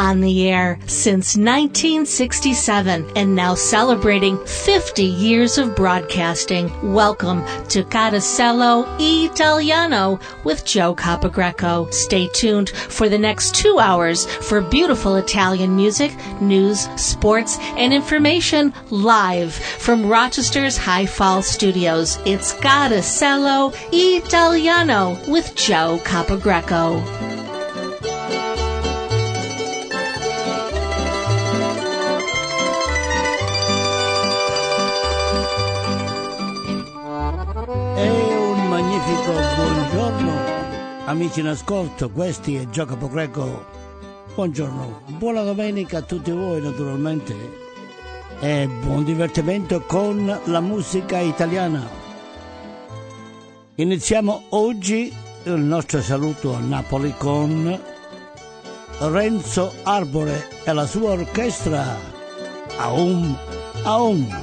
on the air since 1967 and now celebrating 50 years of broadcasting. Welcome to Carosello Italiano with Joe Capogreco. Stay tuned for the next 2 hours for beautiful Italian music, news, sports, and information live from Rochester's High Falls Studios. It's Carosello Italiano with Joe Capogreco. Buongiorno amici in ascolto, questi è Gio Capogreco. Buongiorno, buona domenica a tutti voi naturalmente e buon divertimento con la musica italiana. Iniziamo oggi il nostro saluto a Napoli con Renzo Arbore e la sua orchestra Aum Aum.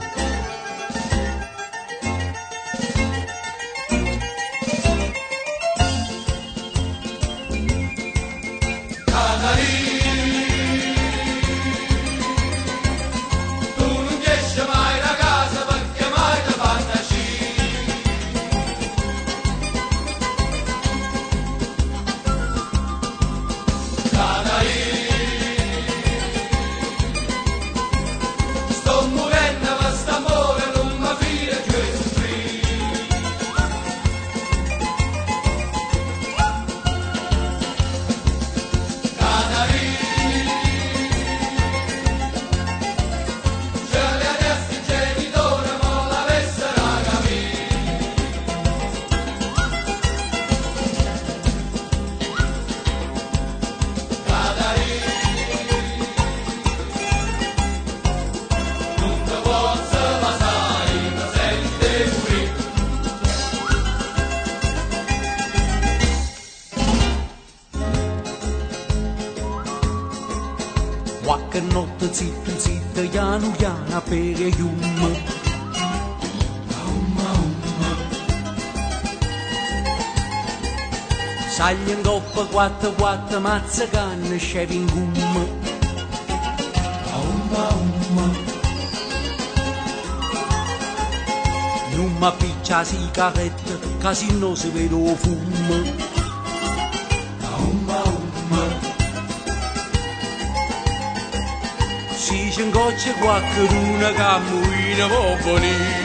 Qualche notte zitto zitto, piano piano per ium. Saglia in coppa, quattro mazza canne, scevi in gum. Non mi piccia sigaretta, casino si vede o fumo. Si c'è un goccia qualcuna che ammuina può venire.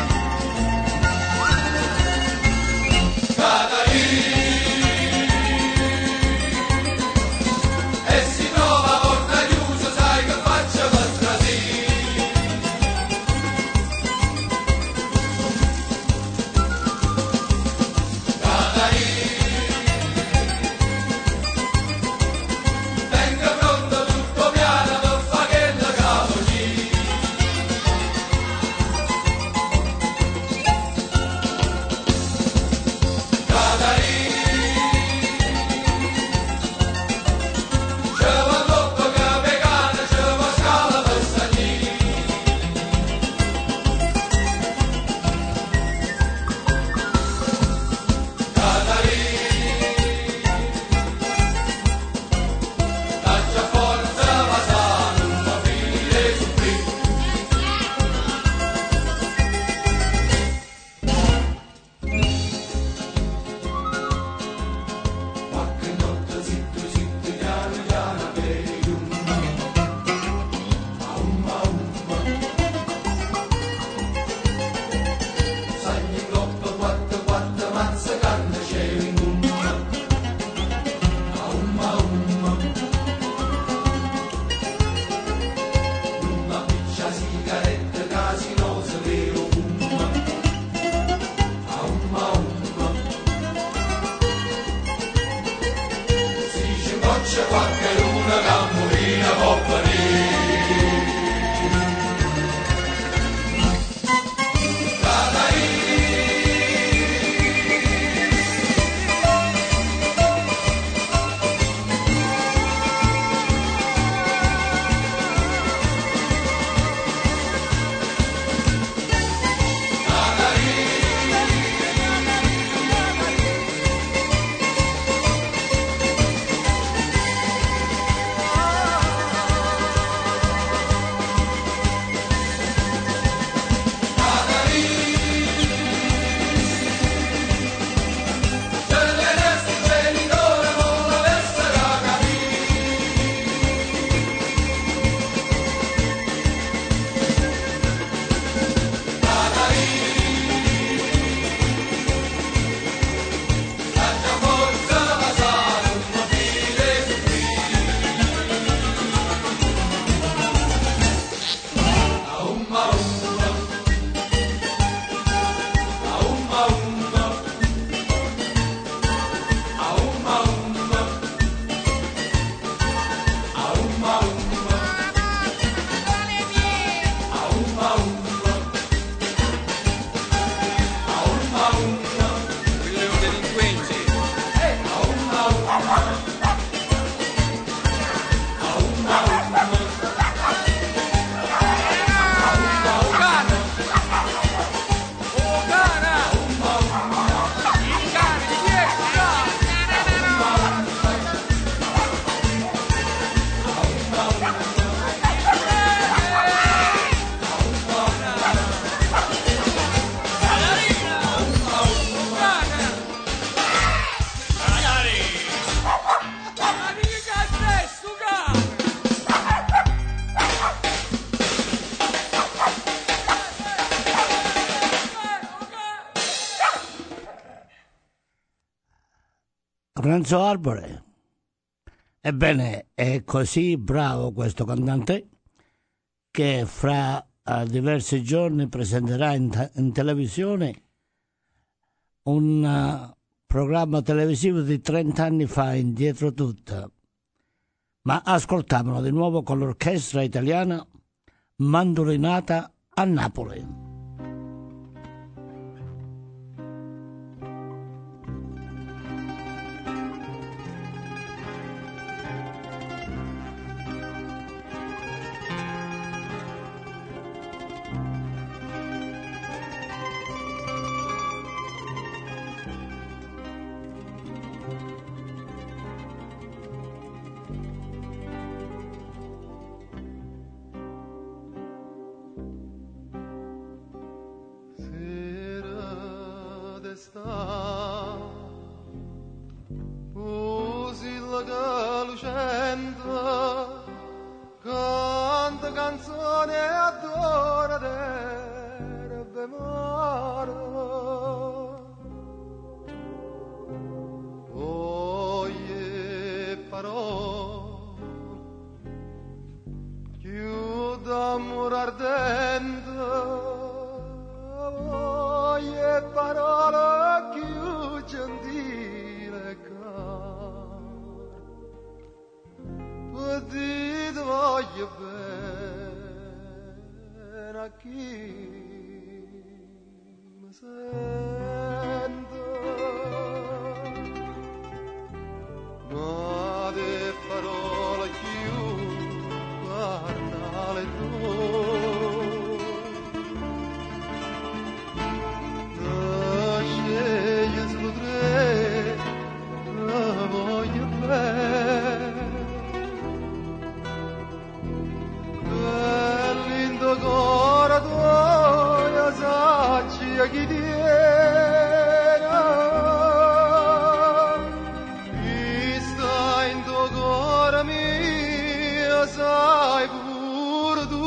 E si trova a porta chiusa, sai che faccia per trasì. Tenga pronto tutto piano per fare che la capo lì. Catarina Renzo Arbore. Ebbene, è così bravo questo cantante che fra diversi giorni presenterà in televisione un programma televisivo di 30 anni fa, Indietro tutta. Ma ascoltiamolo di nuovo con l'orchestra italiana Mandolinata a Napoli. Canta canzone adora d'erbe mare, oie parole più d'amore ardente, oie parole più gentile ti voglio bene a chi mi sente, ma le parole più guardale tu, scegli su tre, la voglio bene. Cora tua sacci a chi tiene, chi sta in tuo cuore mio sai pure tu,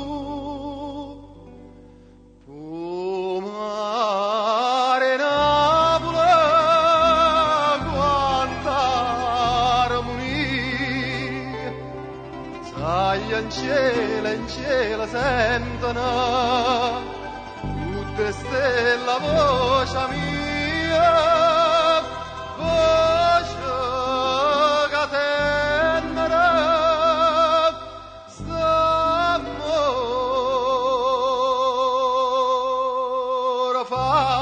mare Napoli quanta armonia, sai in cielo sentono tutte stelle la voce mia, voce che tenera st'amore fa.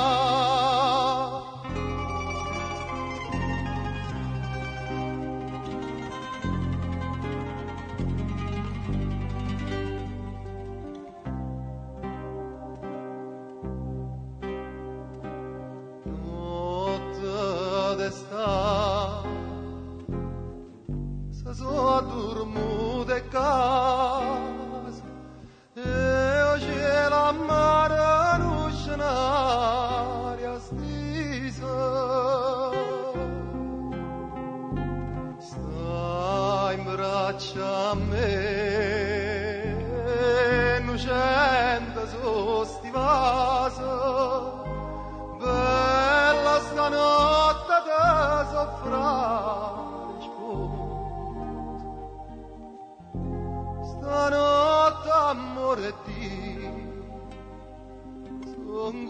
So dormude casa e oggi la mare non scenaria stisa, sta in braccia a me innocente so sti vaso, bella stanotte te soffrare. Stanotte amore ti son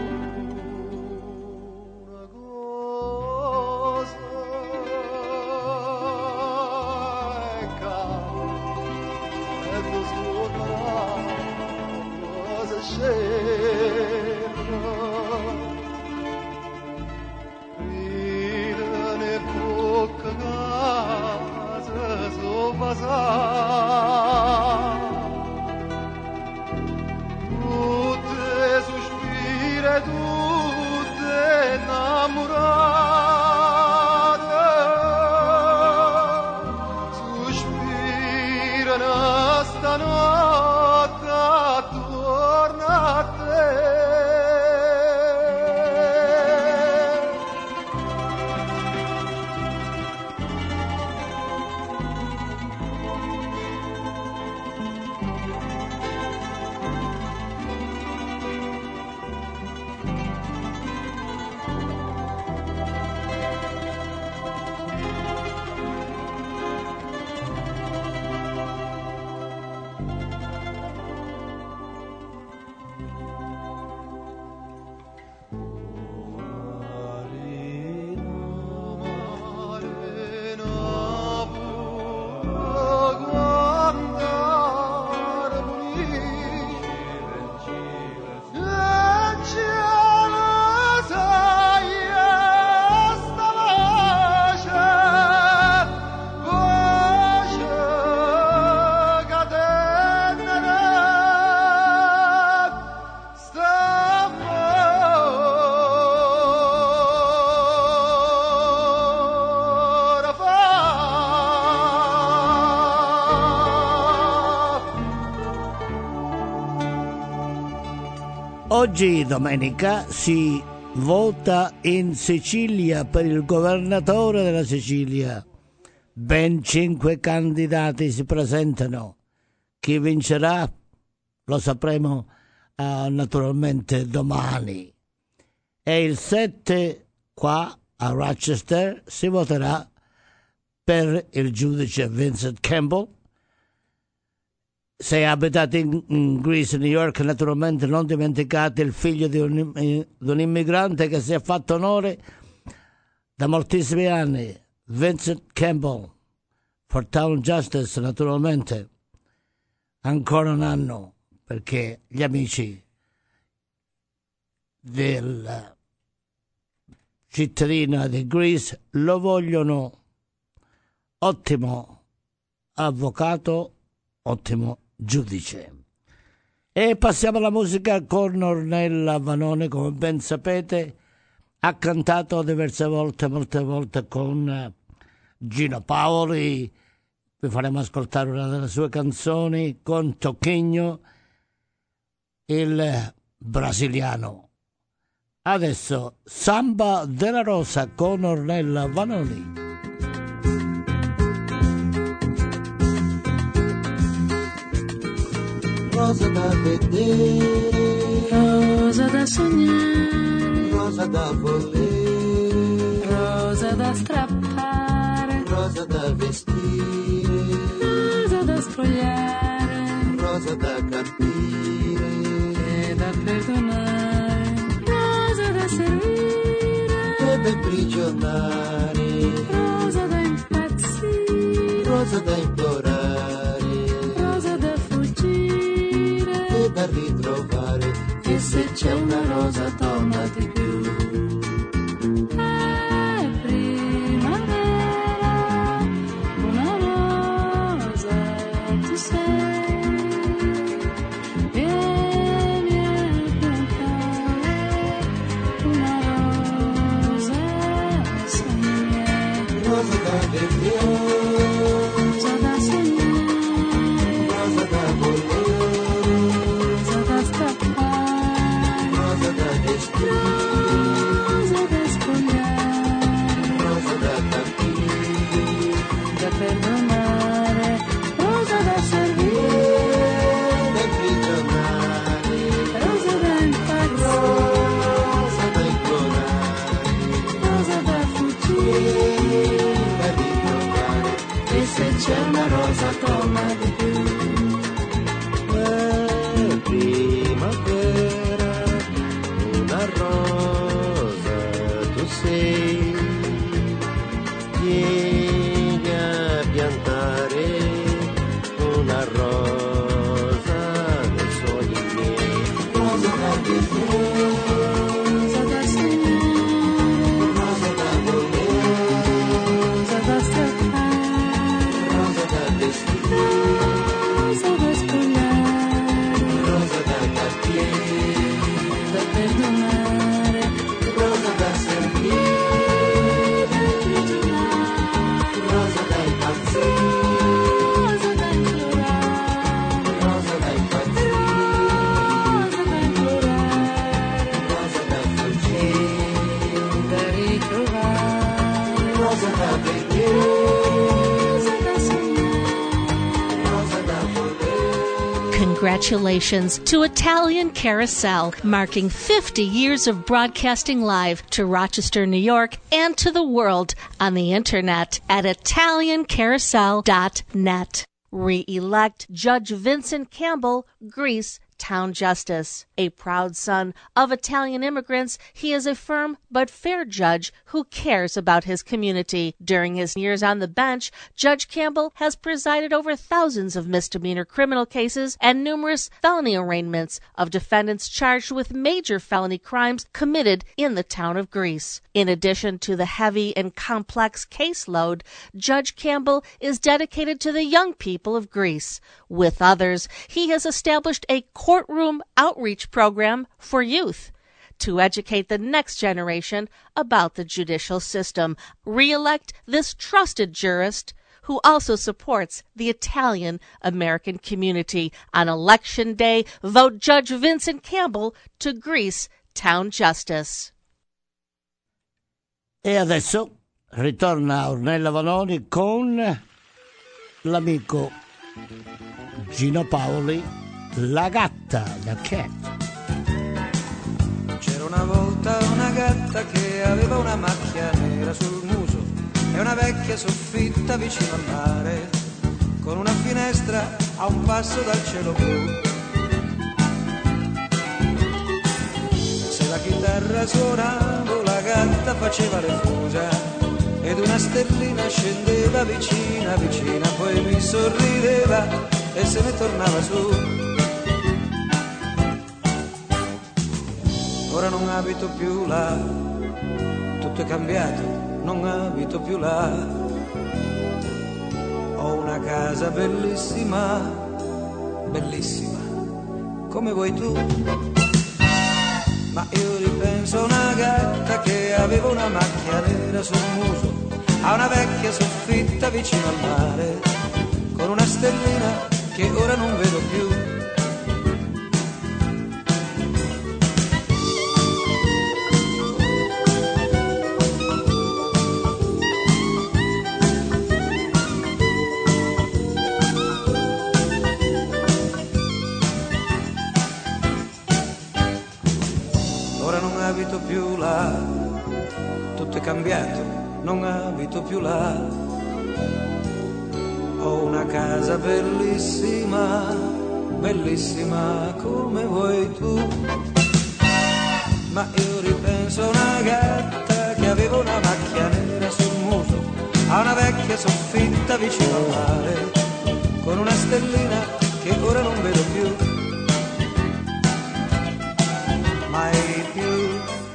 una cosa e tu scuoterà cosa scena ridere bocca casa so passare tutte sospire tutte innamorate sospirano stanotte attorno a Oggi, domenica, si vota in Sicilia per il governatore della Sicilia. Ben 5 candidati si presentano. Chi vincerà lo sapremo naturalmente domani. E il 7 qua a Rochester si voterà per il giudice Vincent Campbell. Se abitate in Greece, New York, naturalmente non dimenticate il figlio di un immigrante che si è fatto onore da moltissimi anni, Vincent Campbell, for Town Justice, naturalmente. Ancora un anno, perché gli amici del cittadino di Greece lo vogliono. Ottimo avvocato, ottimo giudice. E passiamo alla musica con Ornella Vanoni. Come ben sapete, ha cantato diverse volte, molte volte con Gino Paoli. Vi faremo ascoltare una delle sue canzoni con Tocchigno, il brasiliano. Adesso Samba della Rosa con Ornella Vanoni. Rosa da vedere, rosa da sognare, rosa da volere, rosa da strappare, rosa da vestire, rosa da spogliare, rosa da capire e da perdonare, rosa da servire, e da imprigionare, rosa da impazzire, rosa da implorare, rosa da fuggire e da ritrovare. e se c'è una rosa torna di più. È primavera, una rosa tu sei, vieni a piantare una rosa sei mia. Rosa da vedere, Rosa da sognare, rosa da volere, rosa da strappare, rosa da vestire, rosa da spogliare, rosa da capire da perdonare, rosa da servire, e da imprigionare, rosa da impazzire, rosa da implorare rosa da fuggire e da ritrovare. e se c'è una rosa torna di più. È primavera, una rosa tu sei, vieni a piantare una rosa nei sogni miei. Rosa da vedere, Rosa da sognare, rosa da volere, rosa da strappare, rosa da vestire, rosa da spogliare, rosa da capire, da perdonare, rosa da servire, da imprigionare, rosa da impazzire, rosa da implorare, rosa da impazzire, rosa da implorare, rosa da fuggire, da ritrovare, rosa da vedere, rosa da sognare. rosa da volere. Congratulations to Italian Carousel, marking 50 years of broadcasting live to Rochester, New York, and to the world on the internet at ItalianCarousel.net. Re-elect Judge Vincent Campbell, Greece Town Justice. A proud son of Italian immigrants, he is a firm but fair judge who cares about his community. During his years on the bench, Judge Campbell has presided over thousands of misdemeanor criminal cases and numerous felony arraignments of defendants charged with major felony crimes committed in the town of Greece. In addition to the heavy and complex caseload, Judge Campbell is dedicated to the young people of Greece. With others, he has established a courtroom outreach program for youth to educate the next generation about the judicial system. Re-elect this trusted jurist who also supports the Italian American community. On Election Day, vote Judge Vincent Campbell to Greece Town Justice. E adesso ritorna Ornella Vanoni con l'amico Gino Paoli, La gatta, la cat. C'era una volta una gatta che aveva una macchia nera sul muso e una vecchia soffitta vicino al mare, con una finestra a un passo dal cielo blu. Se la chitarra suonavo, la gatta faceva le fusa ed una stellina scendeva vicina vicina, poi mi sorrideva e se ne tornava su. Ora non abito più là, tutto è cambiato, non abito più là. Ho una casa bellissima, bellissima, come vuoi tu. Ma io ripenso a una gatta che aveva una macchia nera sul muso, a una vecchia soffitta vicino al mare, con una stellina che ora non vedo più. Abito più là, tutto è cambiato, non abito più là. Ho una casa bellissima, bellissima come vuoi tu. Ma io ripenso a una gatta che aveva una macchia nera sul muso, a una vecchia soffitta vicino al mare, con una stellina che ora non vedo più. Mai più,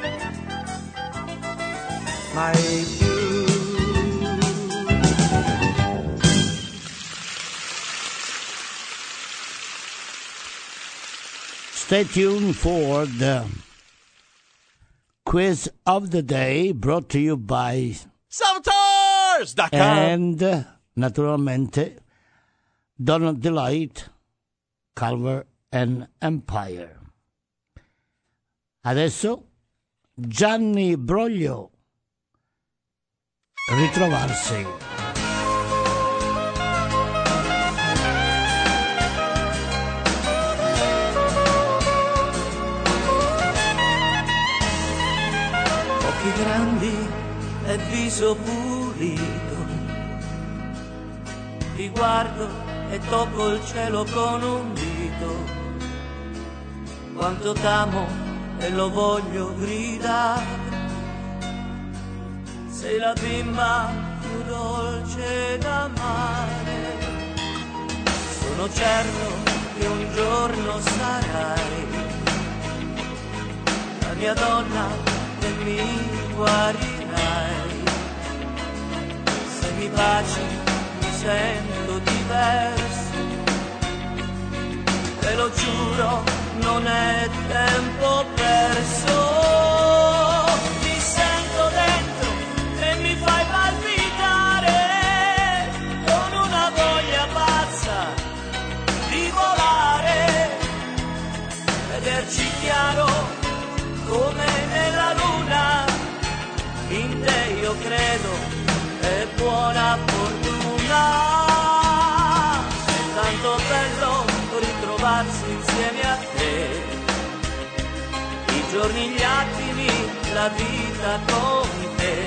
mai più. Stay tuned for the quiz of the day brought to you by Saboteurs.com and naturalmente Donald Delight, Culver and Empire. Adesso Gianni Broglio, Ritrovarsi. Occhi grandi e viso pulito, ti guardo e tocco il cielo con un dito. Quanto t'amo e lo voglio gridare, sei la bimba più dolce d'amare. Sono certo che un giorno sarai la mia donna e mi guarirai. Se mi baci mi sento diverso, te lo giuro, non è tempo perso. Ti sento dentro e mi fai palpitare con una voglia pazza di volare, vederci chiaro come nella luna. In te io credo, è buona fortuna. È tanto bello ritrovarsi insieme a te, i giorni, gli attimi, la vita con te,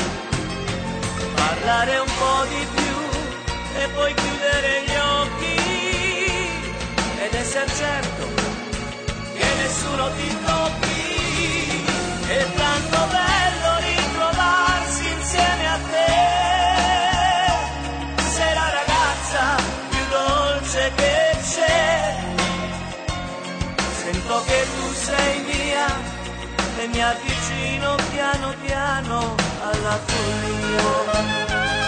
parlare un po' di più e poi chiudere gli occhi ed essere certo che nessuno ti tocchi. È tanto bello ritrovarsi insieme a te, sei la ragazza più dolce che c'è. Sento che tu sei mia e mi avvicino piano piano alla follia.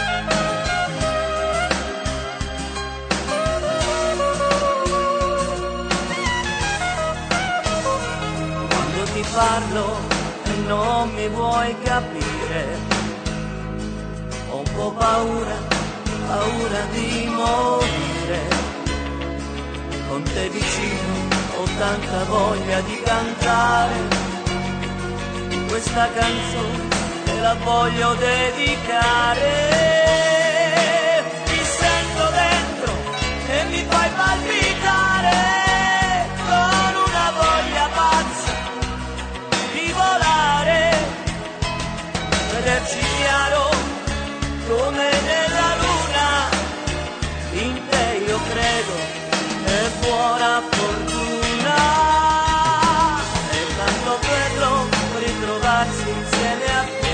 Quando ti parlo e non mi vuoi capire, ho un po' paura paura di morire. Con te vicino ho tanta voglia di cantare questa canzone, te la voglio dedicare. Ti sento dentro e mi fai palpitare con una voglia pazza di volare, vederci chiaro come nella luna. In te io credo, è buona fortuna. È tanto bello ritrovarsi insieme a te,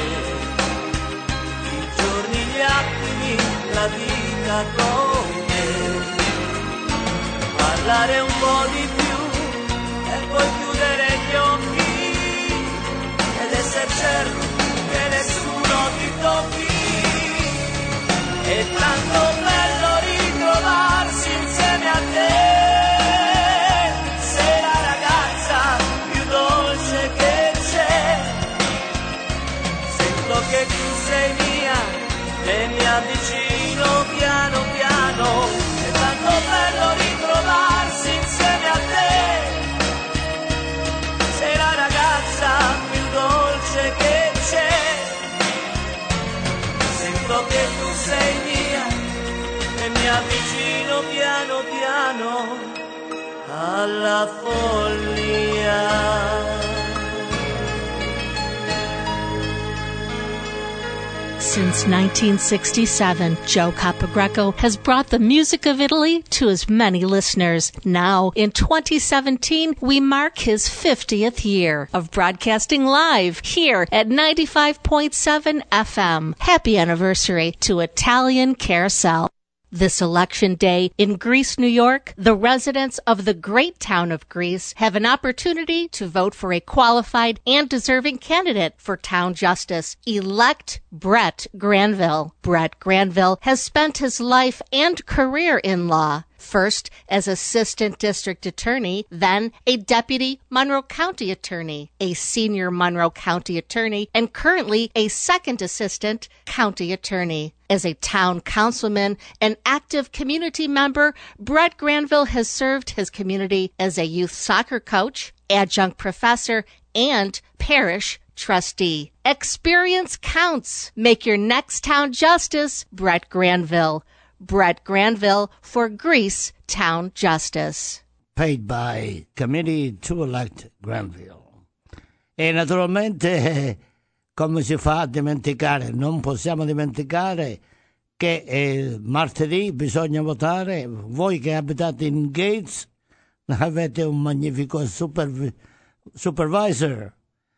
i giorni, gli attimi, la vita con te. Parlare un po' di più e poi chiudere gli occhi ed essere certo che nessuno ti tocchi. È tanto bello ritrovarsi insieme a te, sei la ragazza più dolce che c'è. Sento che tu sei mia e mi avvicino piano piano. È tanto bello ritrovarsi insieme a te, sei la ragazza più dolce che c'è. Sento che tu sei mia e mi avvicino piano piano alla follia. Since 1967, Joe Capogreco has brought the music of Italy to as many listeners. Now, in 2017, we mark his 50th year of broadcasting live here at 95.7 FM. Happy anniversary to Italian Carousel. This election day in Greece, New York, the residents of the great town of Greece have an opportunity to vote for a qualified and deserving candidate for town justice. Elect Brett Granville. Brett Granville has spent his life and career in law. First as assistant district attorney, then a deputy Monroe County attorney, a senior Monroe County attorney, and currently a second assistant county attorney. As a town councilman and active community member, Brett Granville has served his community as a youth soccer coach, adjunct professor, and parish trustee. Experience counts. Make your next town justice Brett Granville. Brett Granville for Greece Town Justice. Paid by committee to elect Granville. E naturalmente, come si fa a dimenticare? Non possiamo dimenticare che martedì bisogna votare. Voi che abitate in Gates avete un magnifico supervisor.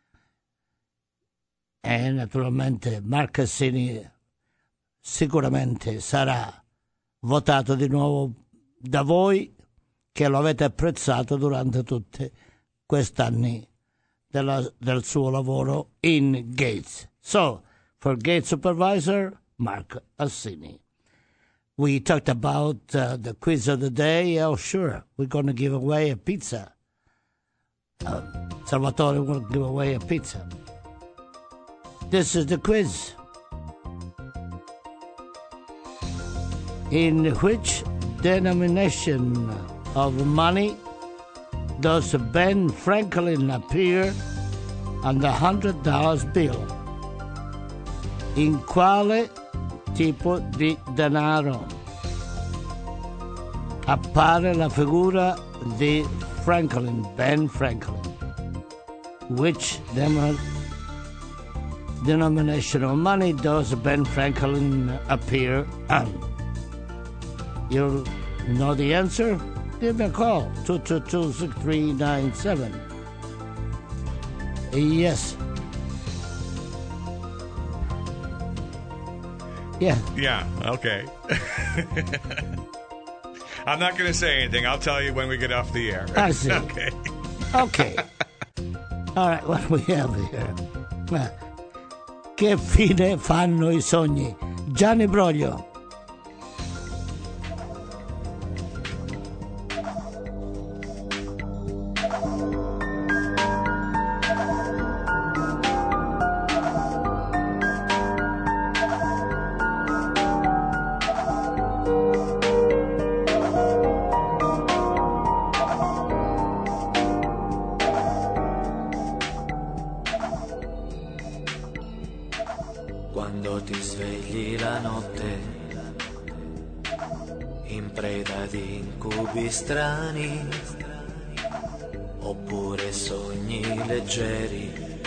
E naturalmente Mark Cassini sicuramente sarà votato di nuovo da voi che lo avete apprezzato durante tutti quest'anni del suo lavoro in Gates. So, for Gates Supervisor, Mark Assini. We talked about the quiz of the day. Oh, sure, we're going to give away a pizza. Salvatore will give away a pizza. This is the quiz. In which denomination of money does Ben Franklin appear on the $100 bill? In quale tipo di denaro appare la figura di Franklin, Ben Franklin? Which denomination of money does Ben Franklin appear on? You know the answer? Give me a call, 222-6397. Yes. Yeah. Yeah, okay. I'm not going to say anything. I'll tell you when we get off the air. I see. Okay. Okay. All right, what do we have here? Che fine fanno i sogni? Gianni Broglio. Quando ti svegli la notte, in preda di incubi strani, oppure sogni leggeri,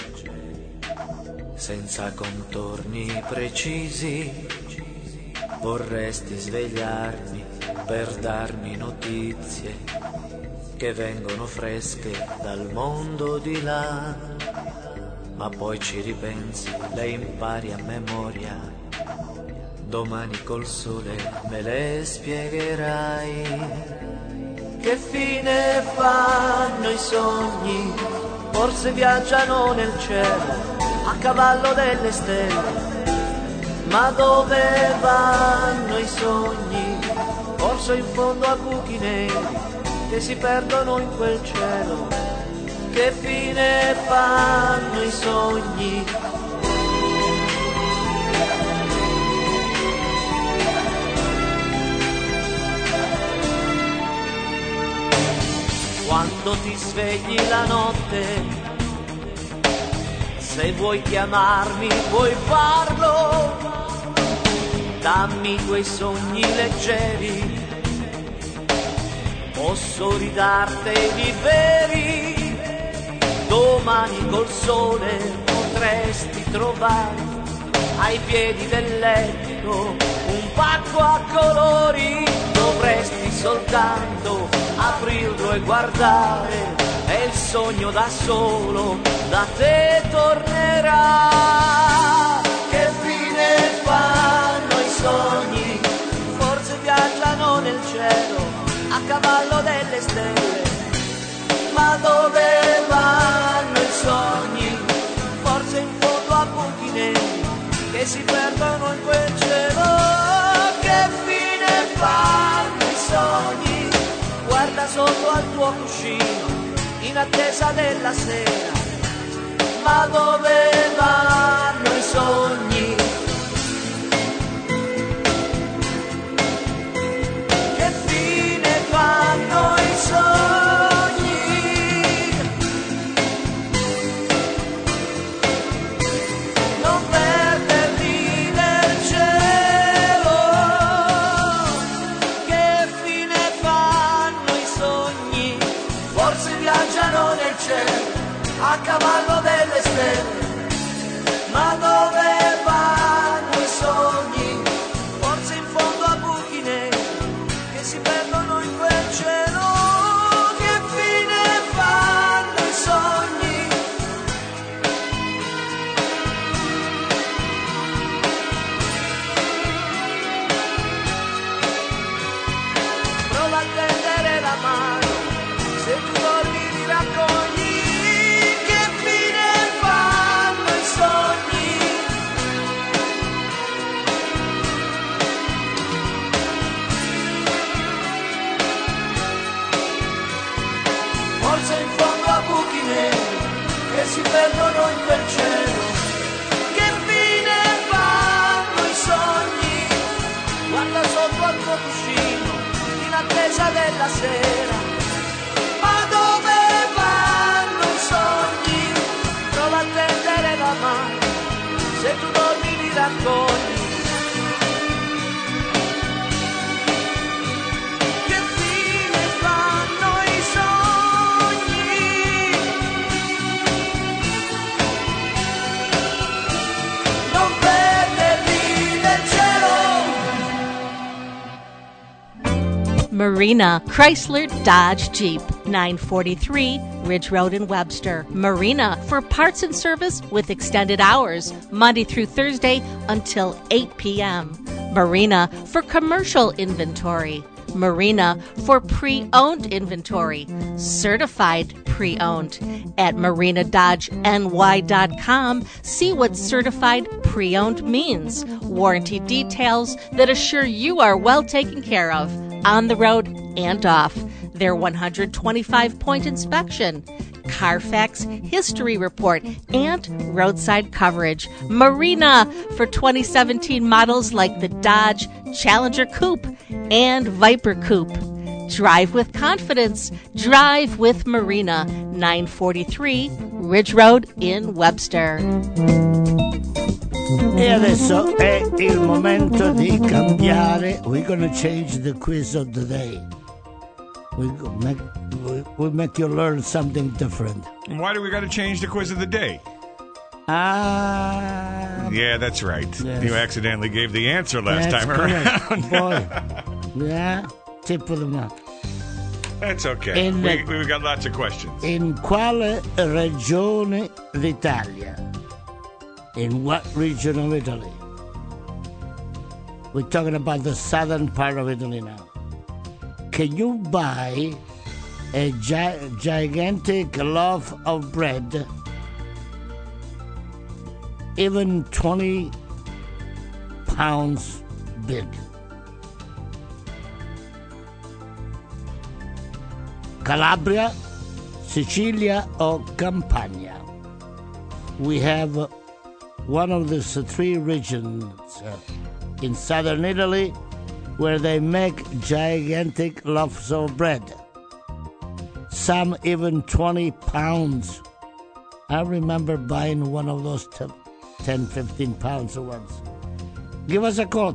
senza contorni precisi, vorresti svegliarmi per darmi notizie che vengono fresche dal mondo di là, ma poi ci ripensi, le impari a memoria, domani col sole me le spiegherai. Che fine fanno i sogni? Forse viaggiano nel cielo a cavallo delle stelle. Ma dove vanno i sogni? Forse in fondo a buchi neri che si perdono in quel cielo. Che fine fanno i sogni? Quando ti svegli la notte, se vuoi chiamarmi puoi farlo, dammi i tuoi sogni leggeri, posso ridarteli veri, domani col sole potresti trovare ai piedi del letto un pacco a colori, dovresti soltanto aprirlo e guardare e il sogno da solo da te tornerà. Che fine fanno i sogni? Forse viaggiano nel cielo a cavallo delle stelle. Ma dove vanno i sogni? Forse in fondo a buchi neri che si perdono in quel cielo. Che fine fanno i sogni? Guarda sotto al tuo cuscino in attesa della sera. Ma dove vanno i sogni? Che fine fanno i sogni? Non perderli nel cielo. Che fine fanno i sogni? Forse viaggiano nel cielo a cavallo delle stelle. Ma dove vanno i sogni? Forse in fondo a buchi neri che si perdono in quel cielo. Che fine fanno i sogni? Prova a tendere la mano, se tu dormi li raccogli. Forse in fondo a buchi neri che si perdono in quel cielo. Che fine fanno i sogni? Guarda sotto al tuo cuscino in attesa della sera. Ma dove vanno i sogni? Prova a tendere la mano, se tu dormi li raccogli. Marina Chrysler Dodge Jeep, 943 Ridge Road in Webster. Marina for parts and service with extended hours, Monday through Thursday until 8 p.m. Marina for commercial inventory. Marina for pre-owned inventory, certified pre-owned. At marinadodgeny.com, see what certified pre-owned means. Warranty details that assure you are well taken care of on the road and off. Their 125-point inspection, Carfax history report, and roadside coverage. Marina for 2017 models like the Dodge Challenger Coupe and Viper Coupe. Drive with confidence. Drive with Marina, 943 Ridge Road in Webster. E adesso è il momento di cambiare. We're gonna change the quiz of the day. We make you learn something different. Why do we got to change the quiz of the day? Yeah, that's right. Yes. You accidentally gave the answer last That's time correct. around. Boy. Yeah, tip of the month. That's okay. In We got lots of questions. In quale regione d'Italia? In what region of Italy? We're talking about the southern part of Italy now. Can you buy a gigantic loaf of bread, even 20 pounds big? Calabria, Sicilia, or Campania? We have one of these three regions in southern Italy where they make gigantic loaves of bread. Some even 20 pounds. I remember buying one of those 10, 15 pounds once. Give us a call,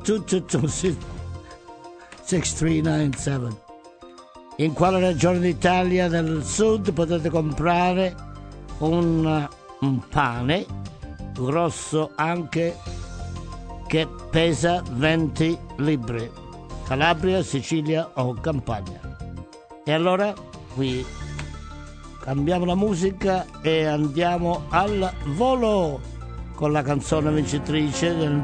222-6397. In quale regione d'Italia del sud potete comprare un pane grosso anche che pesa 20 libbre? Calabria, Sicilia o Campania? E allora qui cambiamo la musica e andiamo al volo con la canzone vincitrice nel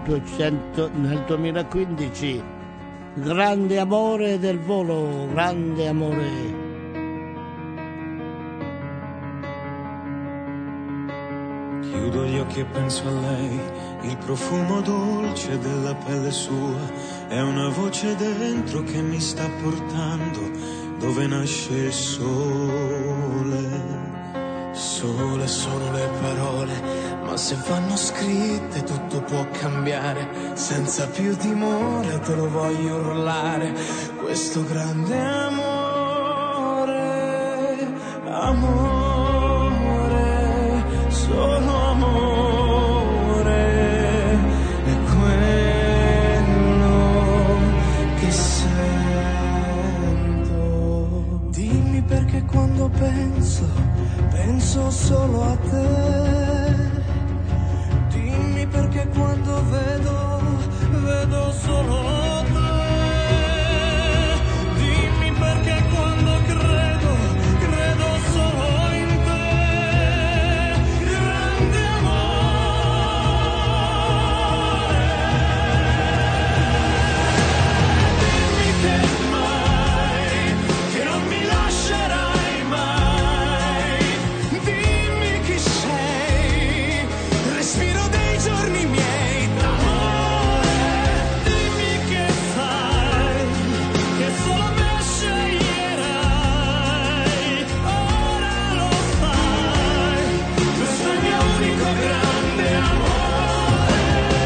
2015. Grande amore del volo, grande amore. Chiudo gli occhi e penso a lei, il profumo dolce della pelle sua, è una voce dentro che mi sta portando dove nasce il sole. Sole sono le parole, ma se vanno scritte tutto può cambiare. Senza più timore te lo voglio urlare, questo grande amore, amore, solo amore, è quello che sento. Dimmi perché quando penso solo a te. Dimmi perché quando vedo solo te. Dimmi perché quando credo solo in te. Grande amore. Dimmi che non mi lascerai mai. Dimmi chi sei, respiro dei giorni miei d'amore. Dimmi che fai, che solo me sceglierai. Ora lo fai, questo è il mio unico grande amore.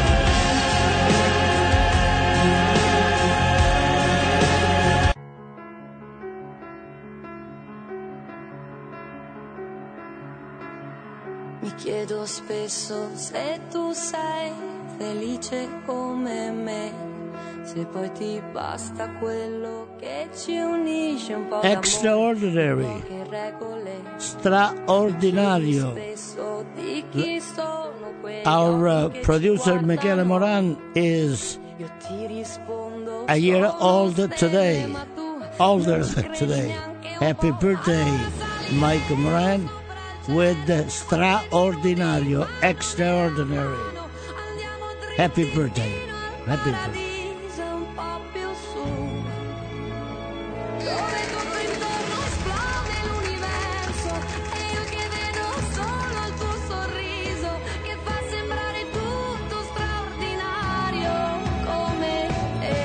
Mi chiedo spesso se tu sei felice come me, se poi ti basta quello che ci unisce, un po' Extraordinary, d'amore, poche regole, straordinario. spesso di chi sono quegli Our occhi che ci producer Michele guardano. Moran is Io ti rispondo a year solo old stelle, today. ma tu Older non credi today. neanche un Happy po' birthday, alla Mike Moran, with straordinario, extraordinary. Happy birthday. Happy birthday. paradiso un po' più su, dove tutto intorno esplode l'universo e io che vedo solo il tuo sorriso che fa sembrare tutto straordinario come te.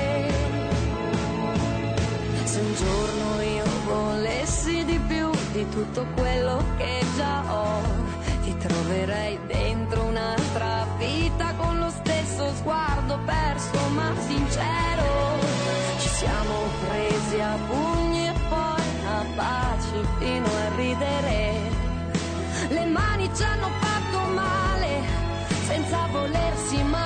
Se un giorno io volessi di più di tutto quello che già ho, ti troverei dentro un'altra vita con lo stesso sguardo perso ma sincero. Ci siamo presi a pugni e poi a baci fino a ridere. Le mani ci hanno fatto male senza volersi mai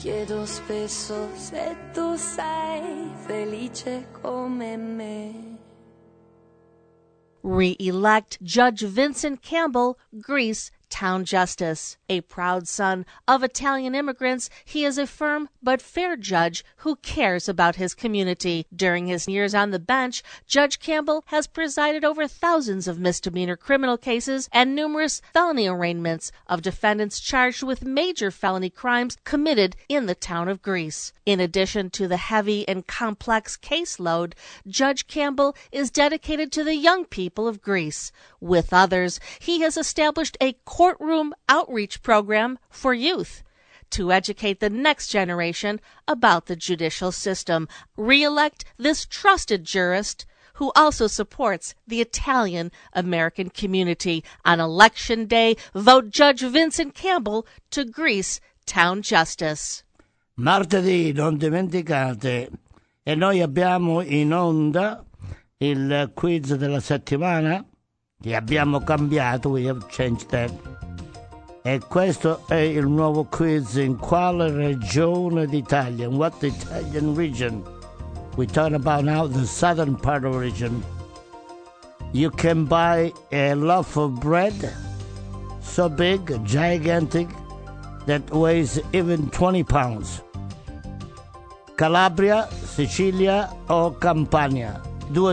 chiedo spesso se tu sei felice come me. Re-elect Judge Vincent Campbell, Greece Town Justice. A proud son of Italian immigrants, he is a firm but fair judge who cares about his community. During his years on the bench, Judge Campbell has presided over thousands of misdemeanor criminal cases and numerous felony arraignments of defendants charged with major felony crimes committed in the town of Greece. In addition to the heavy and complex caseload, Judge Campbell is dedicated to the young people of Greece. With others, he has established a courtroom outreach program for youth to educate the next generation about the judicial system. Re-elect this trusted jurist who also supports the Italian-American community. On Election Day, vote Judge Vincent Campbell to Greece Town Justice. Martedì, non dimenticate, e noi abbiamo in onda il quiz della settimana che abbiamo cambiato, we have changed that. E questo è il nuovo quiz: in quale regione d'Italia, in what Italian region? We talk about now the southern part of the region. You can buy a loaf of bread so big, gigantic, that weighs even 20 pounds. Calabria, Sicilia o Campania.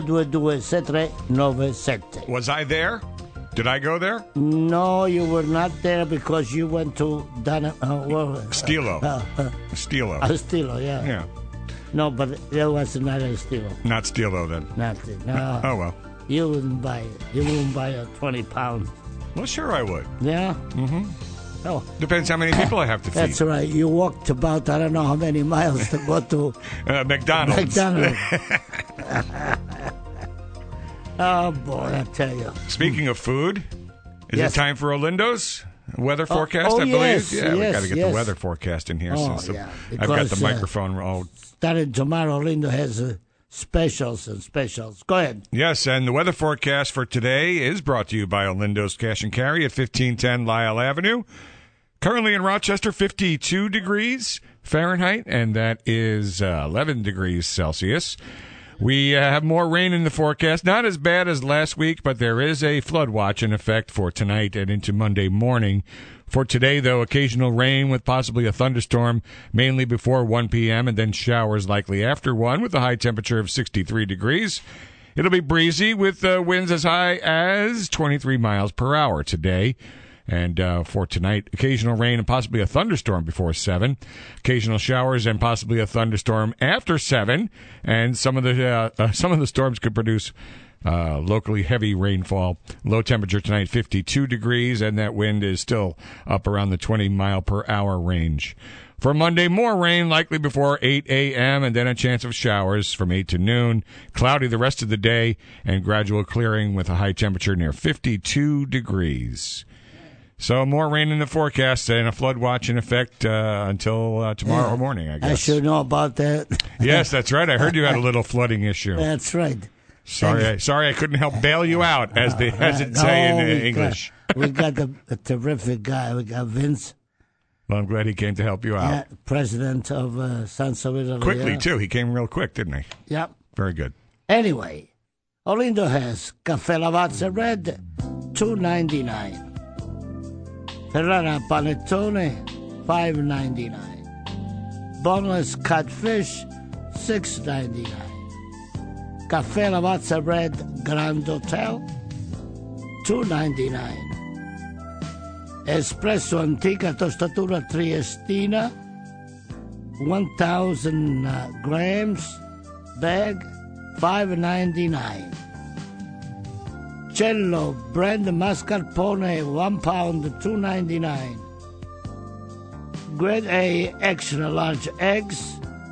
222-7397. Was I there? Did I go there? No, you were not there because you went to Stilo. Stilo. Stilo, yeah. Yeah. No, but there was not a Stilo. Not Stilo then. Nothing. No. Oh, well. You wouldn't buy it. You wouldn't buy a 20 pounds. Well, sure I would. Yeah? Mm-hmm. Oh. Depends how many people I have to feed. That's right. You walked about, I don't know how many miles to go to McDonald's. Oh, boy, I tell you. Speaking of food, is Yes. it time for Olindo's weather forecast, I believe? Yes, Yeah, we yes, got to get yes. the weather forecast in here. Oh, yeah, I've got the because, microphone all. Starting tomorrow, Lindo has specials and specials. Go ahead. Yes, and the weather forecast for today is brought to you by Olindo's Cash and Carry at 1510 Lyle Avenue. Currently in Rochester, 52 degrees Fahrenheit, and that is 11 degrees Celsius. We have more rain in the forecast. Not as bad as last week, but there is a flood watch in effect for tonight and into Monday morning. For today, though, occasional rain with possibly a thunderstorm, mainly before 1 p.m., and then showers likely after 1 with a high temperature of 63 degrees. It'll be breezy with winds as high as 23 miles per hour today. And for tonight, occasional rain and possibly a thunderstorm before 7. Occasional showers and possibly a thunderstorm after 7. And some of the storms could produce locally heavy rainfall. Low temperature tonight, 52 degrees, and that wind is still up around the 20 mile per hour range. For Monday, more rain likely before 8 a.m. and then a chance of showers from 8 to noon. Cloudy the rest of the day and gradual clearing with a high temperature near 52 degrees. So more rain in the forecast and a flood watch in effect until tomorrow morning, I guess. I should know about that. Yes, that's right. I heard you had a little flooding issue. That's right. Sorry, I couldn't help bail you out, as it say in English. We got a terrific guy. We got Vince. Well, I'm glad he came to help you out. Yeah, president of Sons of Italy. Quickly, too. He came real quick, didn't he? Yep. Very good. Anyway, Olindo has Caffè Lavazza Red, $2.99. Ferrara Panettone, $5.99. Boneless Catfish, $6.99. Caffè Lavazza Red Grand Hotel, $2.99. Espresso Antica Tostatura Triestina, 1,000 grams bag, $5.99. Cello brand mascarpone, 1 pound, $2.99. Grade A extra large eggs,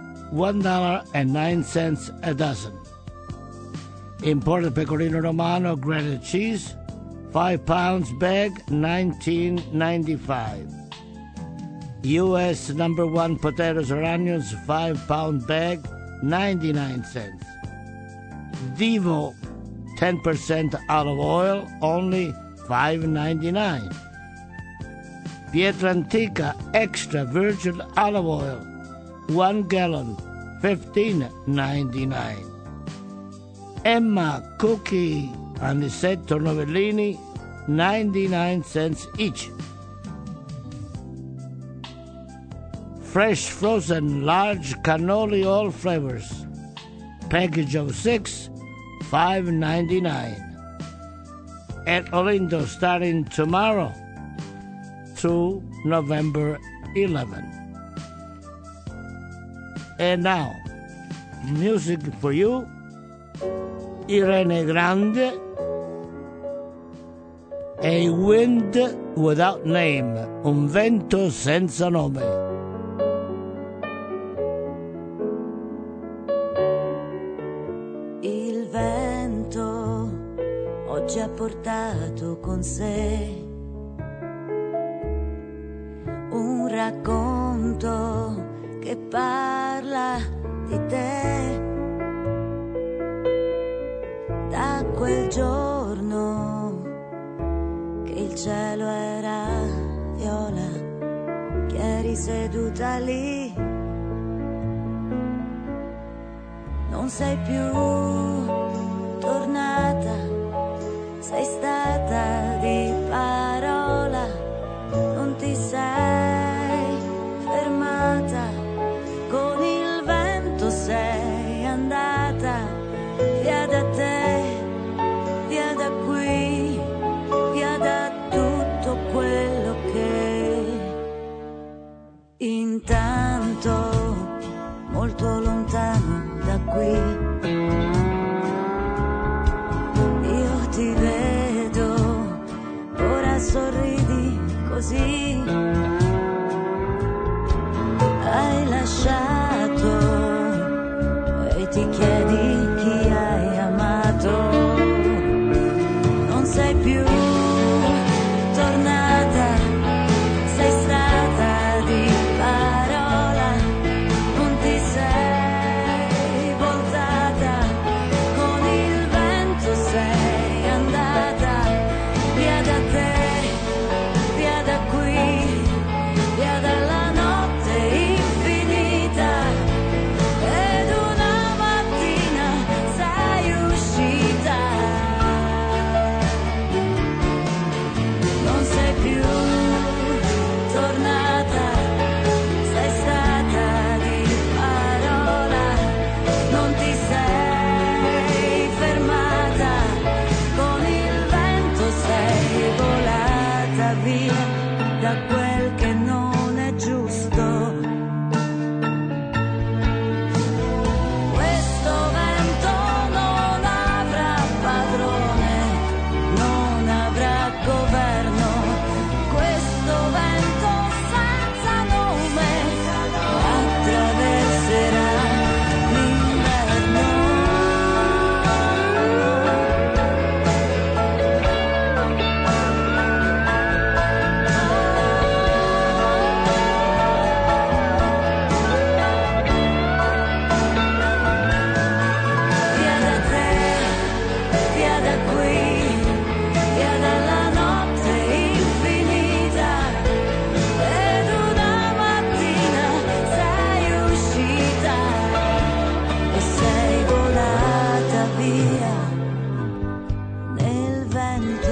$1.09 a dozen. Imported pecorino romano grated cheese, 5 pounds bag, $19.95. U.S. #1 potatoes or onions, 5-pound bag, 99 cents. Divo 10% olive oil, only $5.99. Pietra Antica extra virgin olive oil, 1 gallon, $15.99. Emma cookie anisetto novellini, 99 cents each. Fresh frozen large cannoli all flavors, package of 6, $5.99. At Olindo starting tomorrow through November 11. And now, music for you, Irene Grande, A Wind Without Name, un vento senza nome. Il vento oggi ha portato con sé un racconto che parla di te. Da quel giorno che il cielo era viola, che eri seduta lì, non sei più tornata, sei stata di parola, non ti sei fermata, con il vento sei andata via da te, via da qui, via da tutto quello che intanto molto lontano da qui io ti vedo, ora sorridi così, hai lasciato e ti chiedi chi hai amato, non sei più tornata, sei stata di parola, non ti sei voltata, con il vento sei andata via da te, via da qui, via dalla notte infinita, ed una mattina sei uscita, non sei più tornata, sei stata di parola, non ti sei fermata, con il vento sei volata via da quel che non è giusto. Questo vento non avrà padrone, non avrà governo, questo vento senza nome attraverserà l'inverno. Via da te, via da qui, via dalla notte infinita, ed una mattina sei uscita e sei volata via nel vento.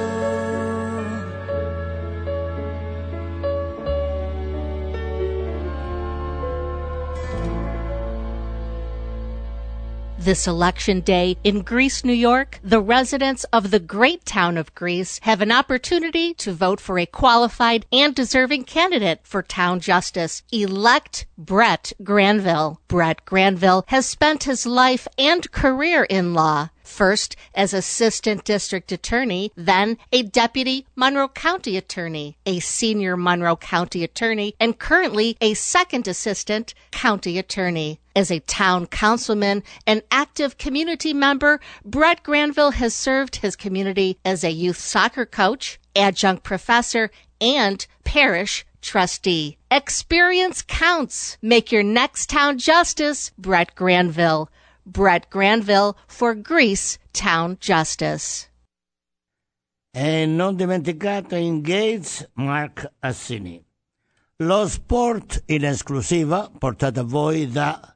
This election day in Greece, New York, the residents of the great town of Greece have an opportunity to vote for a qualified and deserving candidate for town justice. Elect Brett Granville. Brett Granville has spent his life and career in law. First as assistant district attorney, then a deputy Monroe County attorney, a senior Monroe County attorney, and currently a second assistant county attorney. As a town councilman and active community member, Brett Granville has served his community as a youth soccer coach, adjunct professor, and parish trustee. Experience counts. Make your next town justice Brett Granville. Brett Granville for Greece Town Justice. E non dimenticate in Gates Mark Assini. Lo sport in esclusiva portato a voi da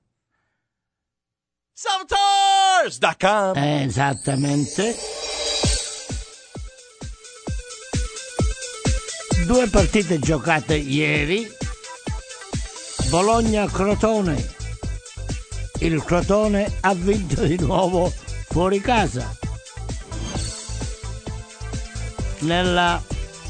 Salvatores.com. Esattamente. 2 partite giocate ieri. Bologna-Crotone. Il Crotone ha vinto di nuovo fuori casa. Nella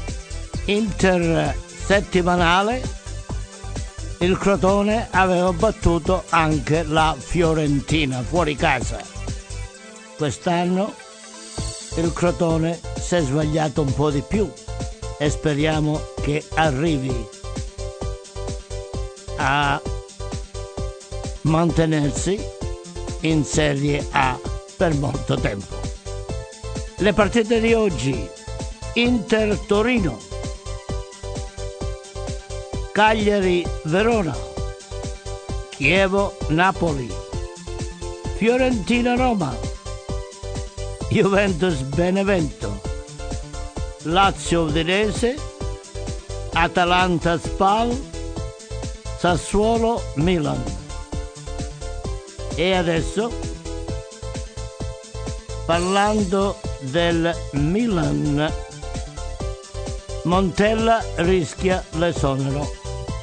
intersettimanale il Crotone aveva battuto anche la Fiorentina fuori casa. Quest'anno il Crotone si è sbagliato un po' di più e speriamo che arrivi a mantenersi in Serie A per molto tempo. Le partite di oggi: Inter Torino, Cagliari Verona, Chievo Napoli, Fiorentina Roma, Juventus Benevento, Lazio Udinese, Atalanta Spal, Sassuolo Milan. E adesso, parlando del Milan, Montella rischia l'esonero.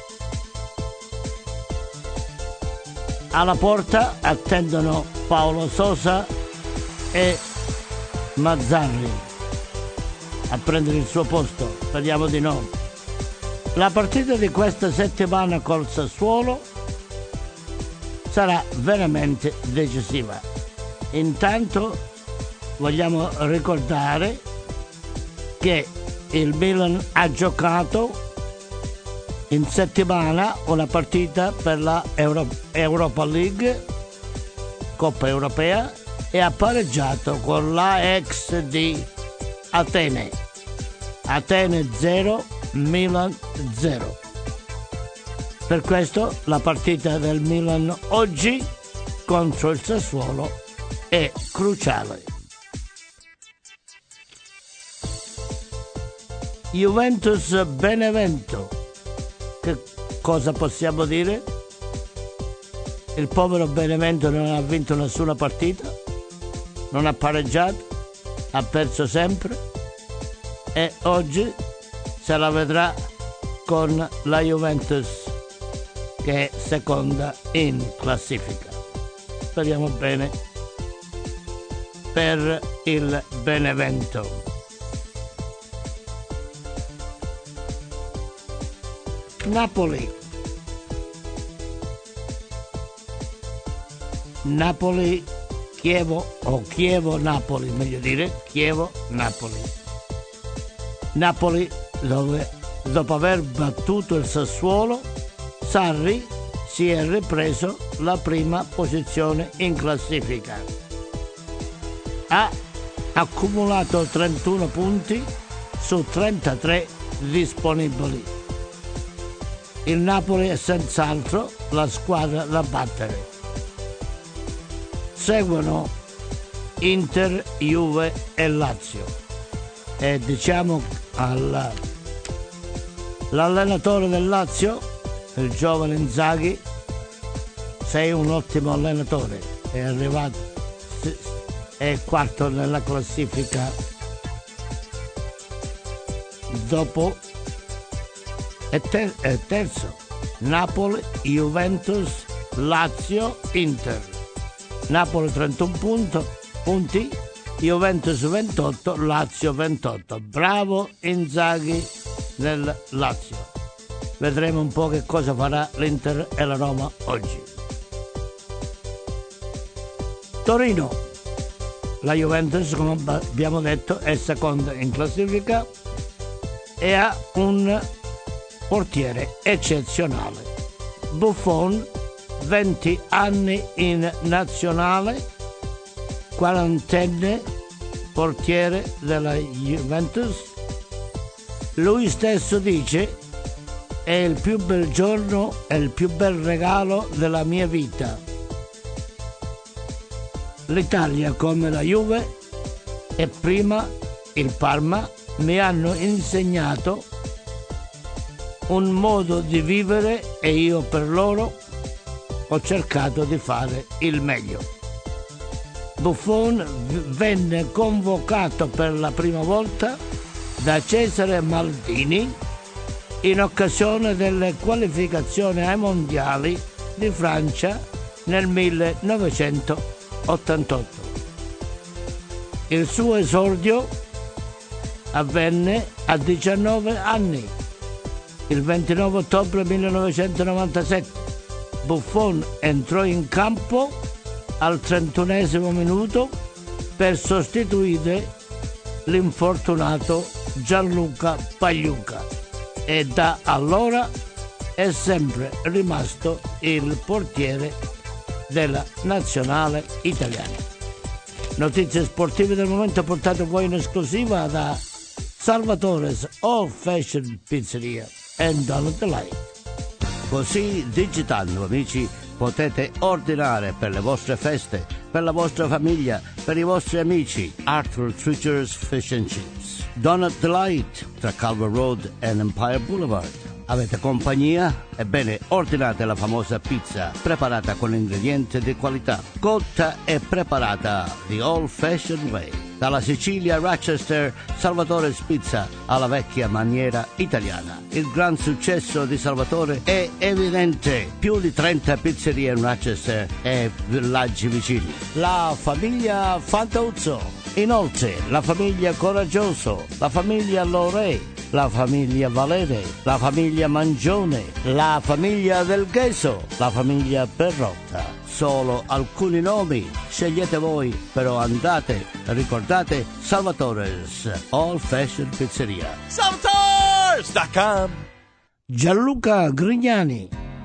Alla porta attendono Paolo Sosa e Mazzarri a prendere il suo posto. Speriamo di no. La partita di questa settimana col Sassuolo sarà veramente decisiva. Intanto vogliamo ricordare che il Milan ha giocato in settimana una partita per la Europa League, Coppa Europea, e ha pareggiato con la ex di Atene. Atene 0, Milan 0. Per questo la partita del Milan oggi contro il Sassuolo è cruciale. Juventus Benevento. Che cosa possiamo dire? Il povero Benevento non ha vinto nessuna partita, non ha pareggiato, ha perso sempre e oggi se la vedrà con la Juventus che è seconda in classifica. Speriamo bene per il Benevento. Napoli Chievo, o Chievo Napoli, meglio dire Chievo Napoli. Napoli, dove dopo aver battuto il Sassuolo, Sarri si è ripreso la prima posizione in classifica. Ha accumulato 31 punti su 33 disponibili. Il Napoli è senz'altro la squadra da battere. Seguono Inter, Juve e Lazio. E diciamo l'allenatore del Lazio, il giovane Inzaghi: sei un ottimo allenatore, è arrivato, è quarto nella classifica dopo è terzo Napoli, Juventus, Lazio, Inter. Napoli 31 punti, Juventus 28, Lazio 28. Bravo Inzaghi nel Lazio. Vedremo un po' che cosa farà l'Inter e la Roma oggi. Torino. La Juventus, come abbiamo detto, è seconda in classifica e ha un portiere eccezionale. Buffon, 20 anni in nazionale, quarantenne, portiere della Juventus. Lui stesso dice: è il più bel giorno, è il più bel regalo della mia vita. L'Italia, come la Juve, è prima, il Parma mi hanno insegnato un modo di vivere e io per loro ho cercato di fare il meglio. Buffon venne convocato per la prima volta da Cesare Maldini in occasione delle qualificazioni ai mondiali di Francia nel 1988. Il suo esordio avvenne a 19 anni, il 29 ottobre 1997. Buffon entrò in campo al 31esimo minuto per sostituire l'infortunato Gianluca Pagliuca e da allora è sempre rimasto il portiere della nazionale italiana. Notizie sportive del momento portate poi in esclusiva da Salvatore's Old Fashioned Pizzeria e Donut Delight. Così digitando, amici, potete ordinare per le vostre feste, per la vostra famiglia, per i vostri amici. Arthur Treacher's Fish and Chips, Donut Delight tra Calvert Road e Empire Boulevard. Avete compagnia? Ebbene, ordinate la famosa pizza preparata con ingredienti di qualità, cotta e preparata the old fashioned way. Dalla Sicilia a Rochester, Salvatore's Pizza alla vecchia maniera italiana. Il gran successo di Salvatore è evidente. Più di 30 pizzerie in Rochester e villaggi vicini. La famiglia Fantauzzo. Inoltre, la famiglia Coraggioso, la famiglia Lorè, la famiglia Valere, la famiglia Mangione, la famiglia Del Gheso, la famiglia Perrotta. Solo alcuni nomi, scegliete voi, però andate, ricordate Salvatore's Old Fashioned Pizzeria. Salvatores.com. Gianluca Grignani,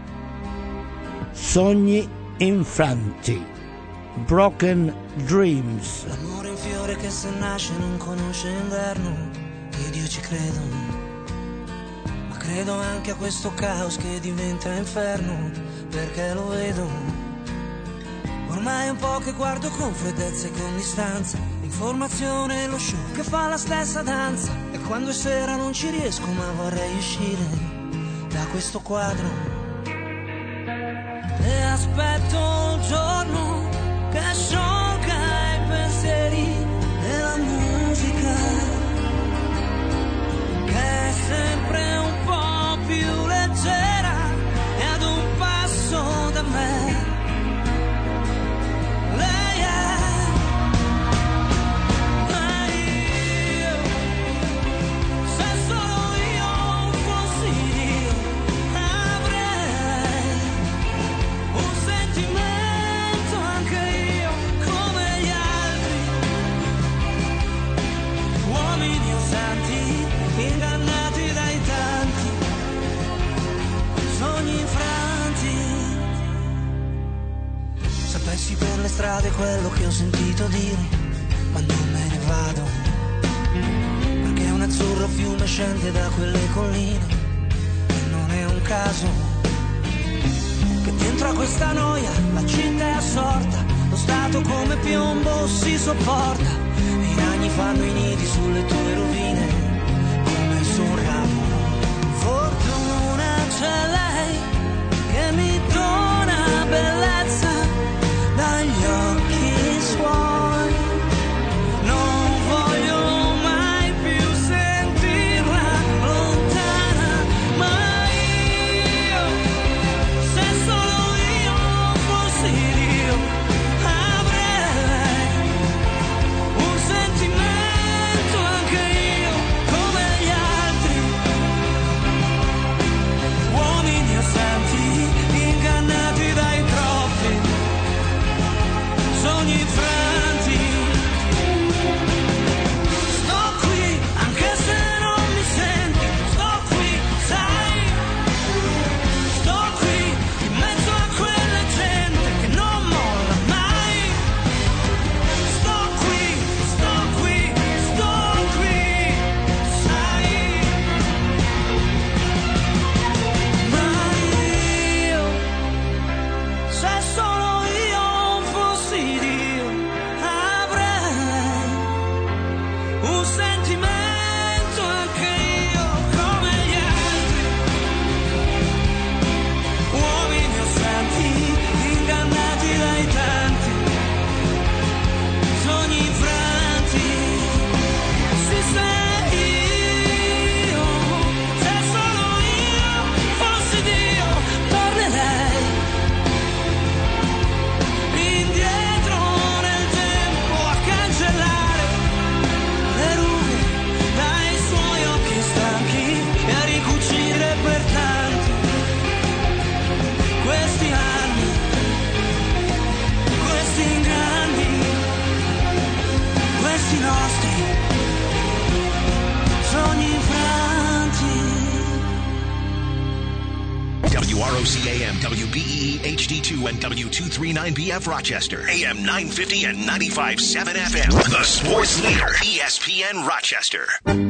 Sogni infranti, Broken Dreams. L'amore è un fiore che se nasce non conosce inverno, ed io ci credo, ma credo anche a questo caos che diventa inferno, perché lo vedo. Ormai è un po' che guardo con freddezza e con distanza, l'informazione e lo show che fa la stessa danza, e quando è sera non ci riesco ma vorrei uscire da questo quadro, e aspetto il giorno che sciolga i pensieri e la musica, che è sempre un po' più leggera e ad un passo da me. Lei è, ma io, se solo io fossi Dio, avrei un sentimento anche io come gli altri, uomini o santi, ingannati dai tanti sogni infranti. Sapessi per le strade quello che ho sentito dire quando me ne vado, perché un azzurro fiume scende da quelle colline, e non è un caso che dentro a questa noia la cinta è assorta, lo stato come piombo si sopporta, e i ragni fanno i nidi sulle tue rovine come su un ramo. Fortuna c'è lei che mi dona bellezza dagli occhi suoi, non voglio mai più sentirla lontana, ma io, se solo io fossi Dio, avrei un sentimento anche io KOCAM, WBEE HD2 and W239BF Rochester, AM 950 and 95.7 FM. The sports leader, ESPN Rochester.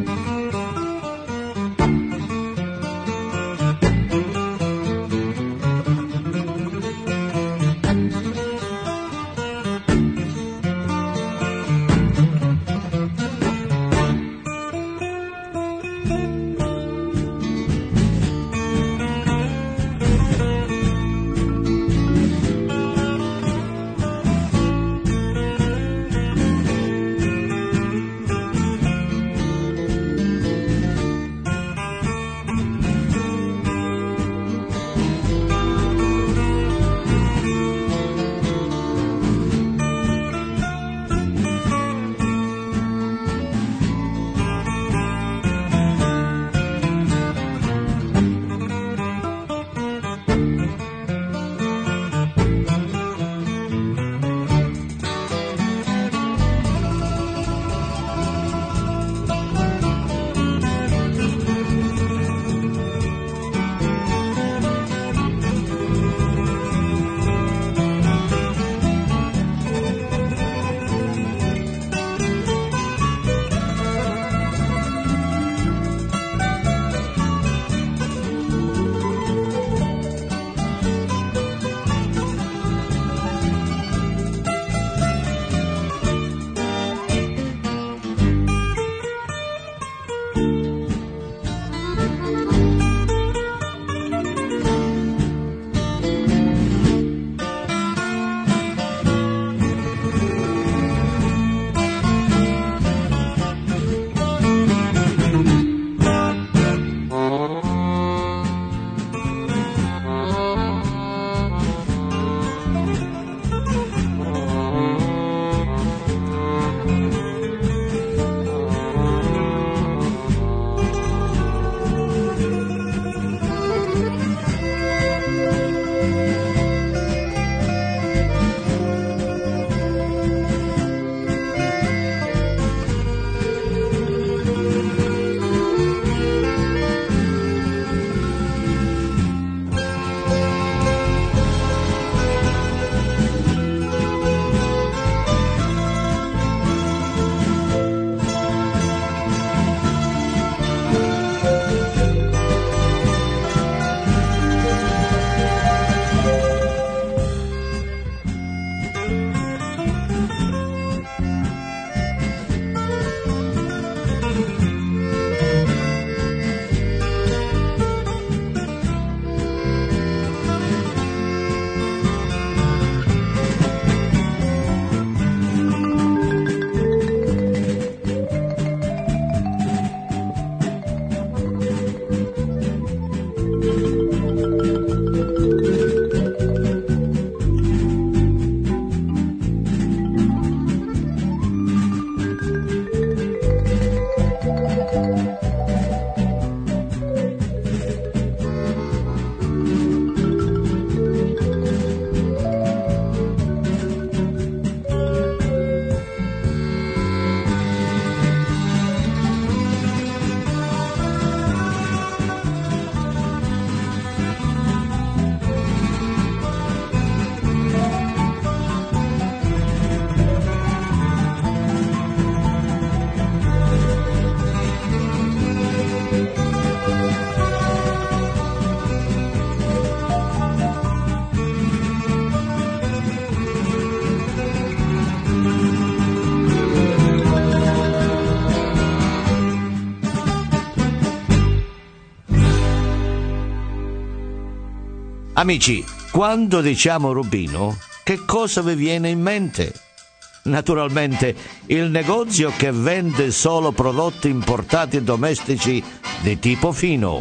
Amici, quando diciamo Rubino, che cosa vi viene in mente? Naturalmente il negozio che vende solo prodotti importati e domestici di tipo fino.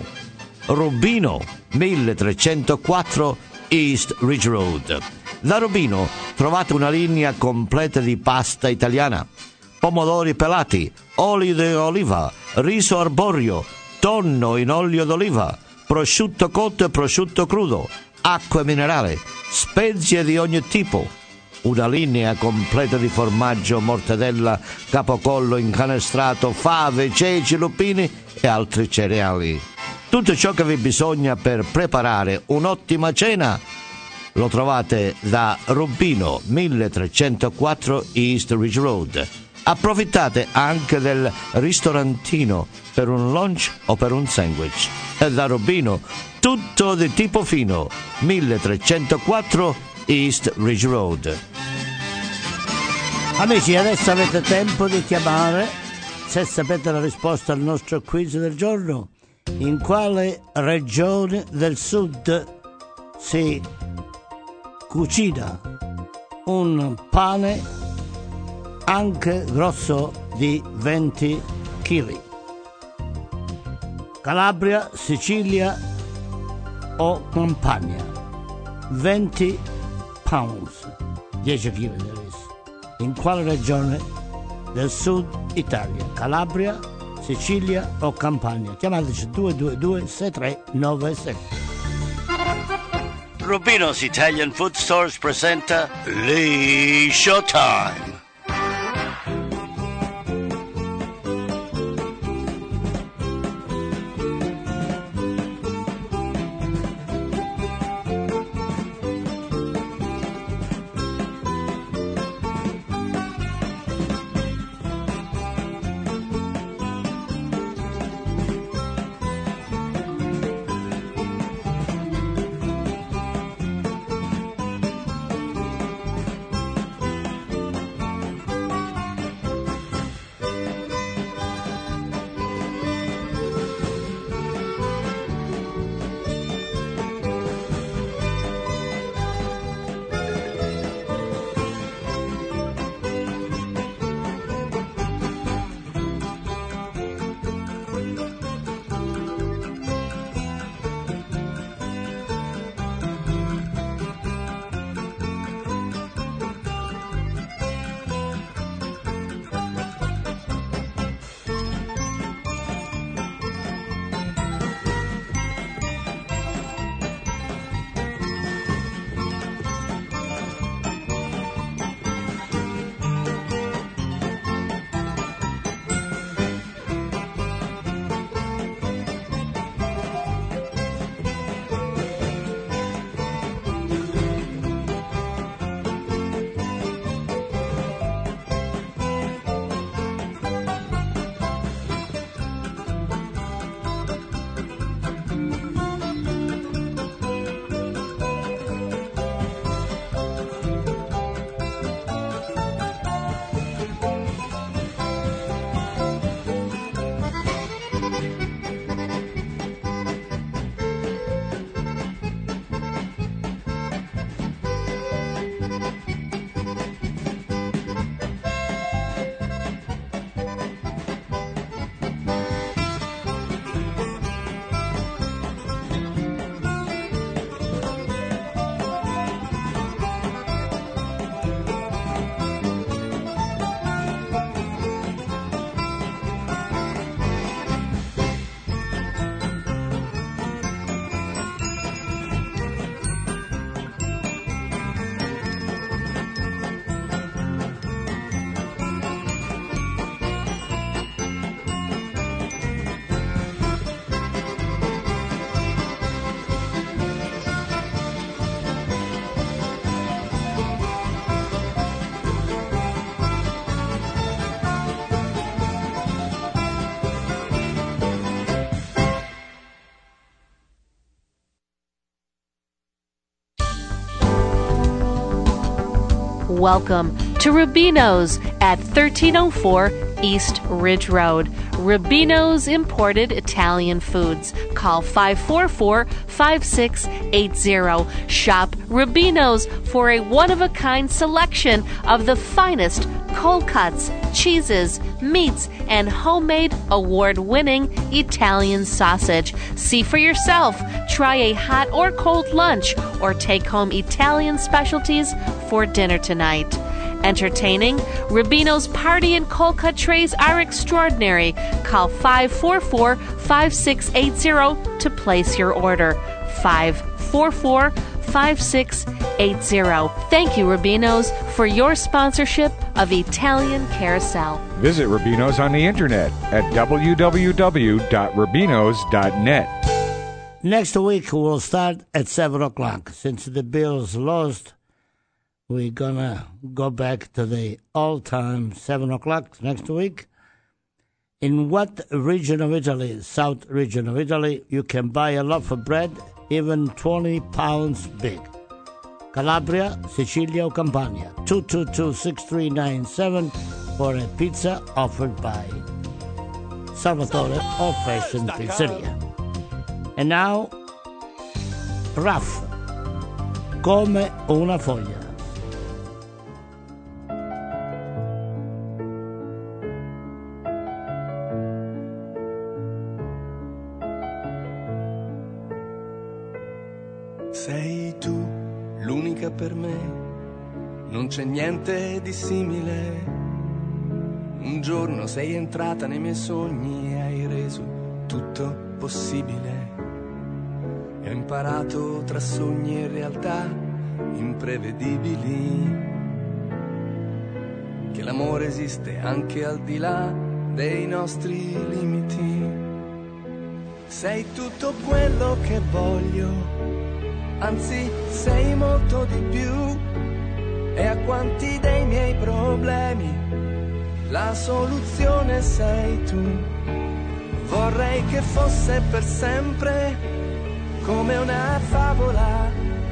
Rubino, 1304 East Ridge Road. Da Rubino trovate una linea completa di pasta italiana, pomodori pelati, olio di oliva, riso arborio, tonno in olio d'oliva, prosciutto cotto e prosciutto crudo, acqua minerale, spezie di ogni tipo, una linea completa di formaggio, mortadella, capocollo incanestrato, fave, ceci, lupini e altri cereali. Tutto ciò che vi bisogna per preparare un'ottima cena lo trovate da Rubino 1304 East Ridge Road. Approfittate anche del ristorantino per un lunch o per un sandwich. E da Rubino tutto di tipo fino 1304 East Ridge Road. Amici, adesso avete tempo di chiamare se sapete la risposta al nostro quiz del giorno. In quale regione del sud si cucina un pane anche grosso di 20 kg? Calabria, Sicilia o Campania? 20 pounds, 10 kg. In quale regione del sud Italia? Calabria, Sicilia o Campania? Chiamateci 222-6397. Rubino's Italian Food Stores presenta Lee Showtime. Welcome to Rubino's at 1304 East Ridge Road. Rubino's Imported Italian Foods. Call 544-5680. Shop Rubino's for a one-of-a-kind selection of the finest cold cuts, cheeses, meats, and homemade award-winning Italian sausage. See for yourself. Try a hot or cold lunch or take home Italian specialties for dinner tonight. Entertaining, Rubino's party and cold cut trays are extraordinary. Call 544-5680 to place your order. 544-5680. Thank you, Rubino's, for your sponsorship of Italian Carousel. Visit Rubino's on the internet at www.rubinos.net. Next week we'll start at 7 o'clock. Since the Bills lost, we're gonna go back to the all-time 7 o'clock next week. In what region of Italy, South region of Italy, you can buy a loaf of bread even 20 pounds big? Calabria, Sicilia, or Campania? 222-6397 for a pizza offered by Salvatore Old Fashioned Pizzeria. And now, Raff, come una foglia. Sei tu l'unica per me, non c'è niente di simile. Un giorno sei entrata nei miei sogni e hai reso tutto possibile. E ho imparato tra sogni e realtà imprevedibili che l'amore esiste anche al di là dei nostri limiti. Sei tutto quello che voglio, anzi sei molto di più, e a quanti dei miei problemi la soluzione sei tu. Vorrei che fosse per sempre come una favola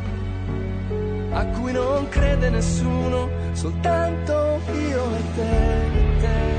a cui non crede nessuno, soltanto io e te.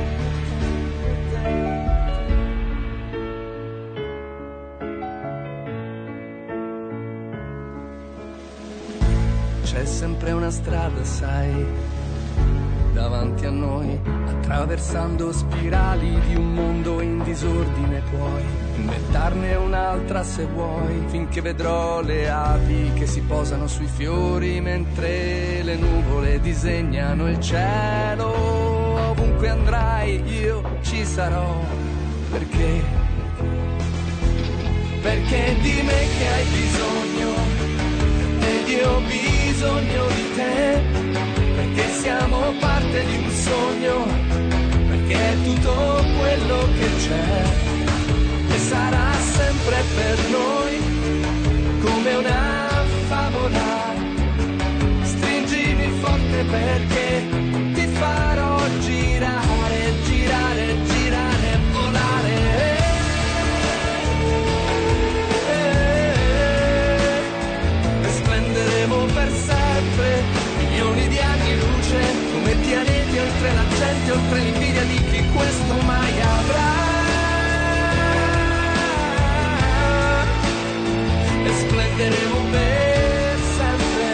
C'è sempre una strada, sai, davanti a noi, attraversando spirali di un mondo in disordine. Puoi inventarne un'altra se vuoi, finché vedrò le api che si posano sui fiori mentre le nuvole disegnano il cielo. Ovunque andrai io ci sarò, perché di me che hai bisogno ed io ho bisogno di te, perché siamo parte di un sogno, perché è tutto quello che c'è e sarà sempre per noi come una favola. Stringimi forte perché ti farò girare, girare, girare, volare. E splenderemo per sempre milioni di anni luce, come pianeti oltre la gente, oltre l'invidia di chi questo mai avrà. E splenderemo per sempre.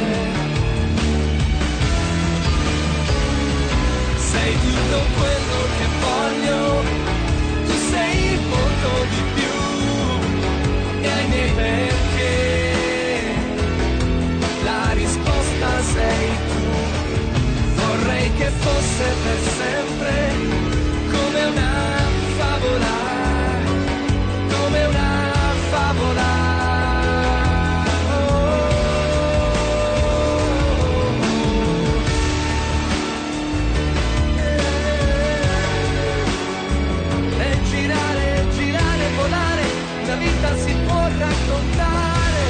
Sei tutto quello che voglio, tu sei molto di più, e ai miei perché la risposta sei tu. Vorrei che fosse per sempre come una favola, come una favola. E girare, girare, volare, la vita si può raccontare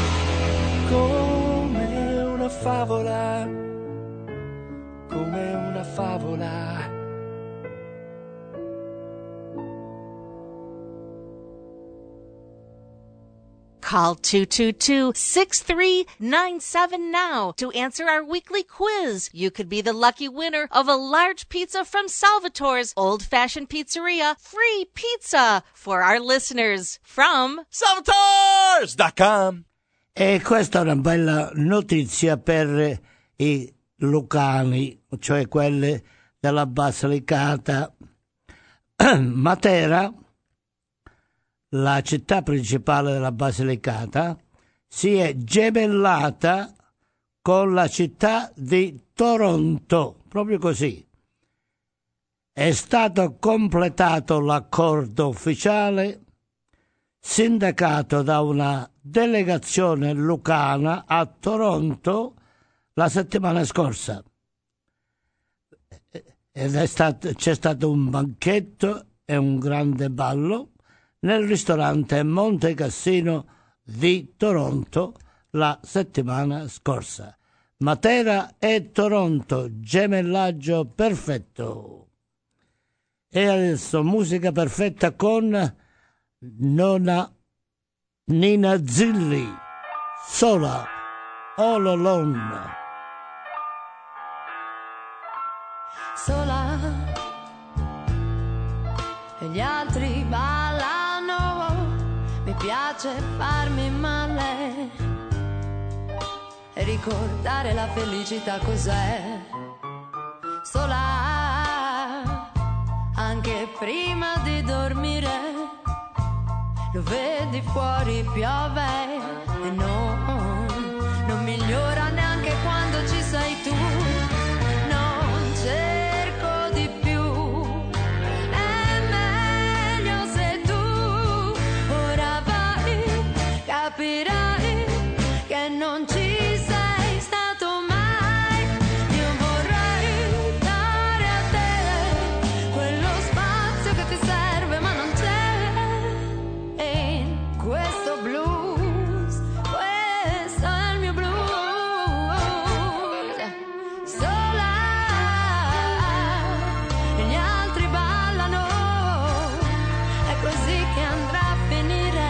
come una favola, come una favola. Call 222-6397 now to answer our weekly quiz. You could be the lucky winner of a large pizza from Salvatore's Old Fashioned Pizzeria. Free pizza for our listeners from Salvatores.com. E questa è una bella notizia per i lucani, cioè quelle della Basilicata. Matera, la città principale della Basilicata, si è gemellata con la città di Toronto, proprio così. È stato completato l'accordo ufficiale sindacato da una delegazione lucana a Toronto la settimana scorsa. C'è stato un banchetto e un grande ballo nel ristorante Monte Cassino di Toronto la settimana scorsa. Matera e Toronto, gemellaggio perfetto. E adesso musica perfetta con Nina Zilli, sola, all alone. Sola e gli altri ballano, mi piace farmi male e ricordare la felicità cos'è. Sola anche prima di dormire, lo vedi fuori piove e non migliora neanche quando ci sei tu. Non cerco di più, è meglio se tu ora vai, capirai che non ci sei stato mai. Io vorrei dare a te quello spazio che ti serve ma non c'è. E in questo blues, questo è il mio blues. Sola e gli altri ballano, è così che andrà a finire.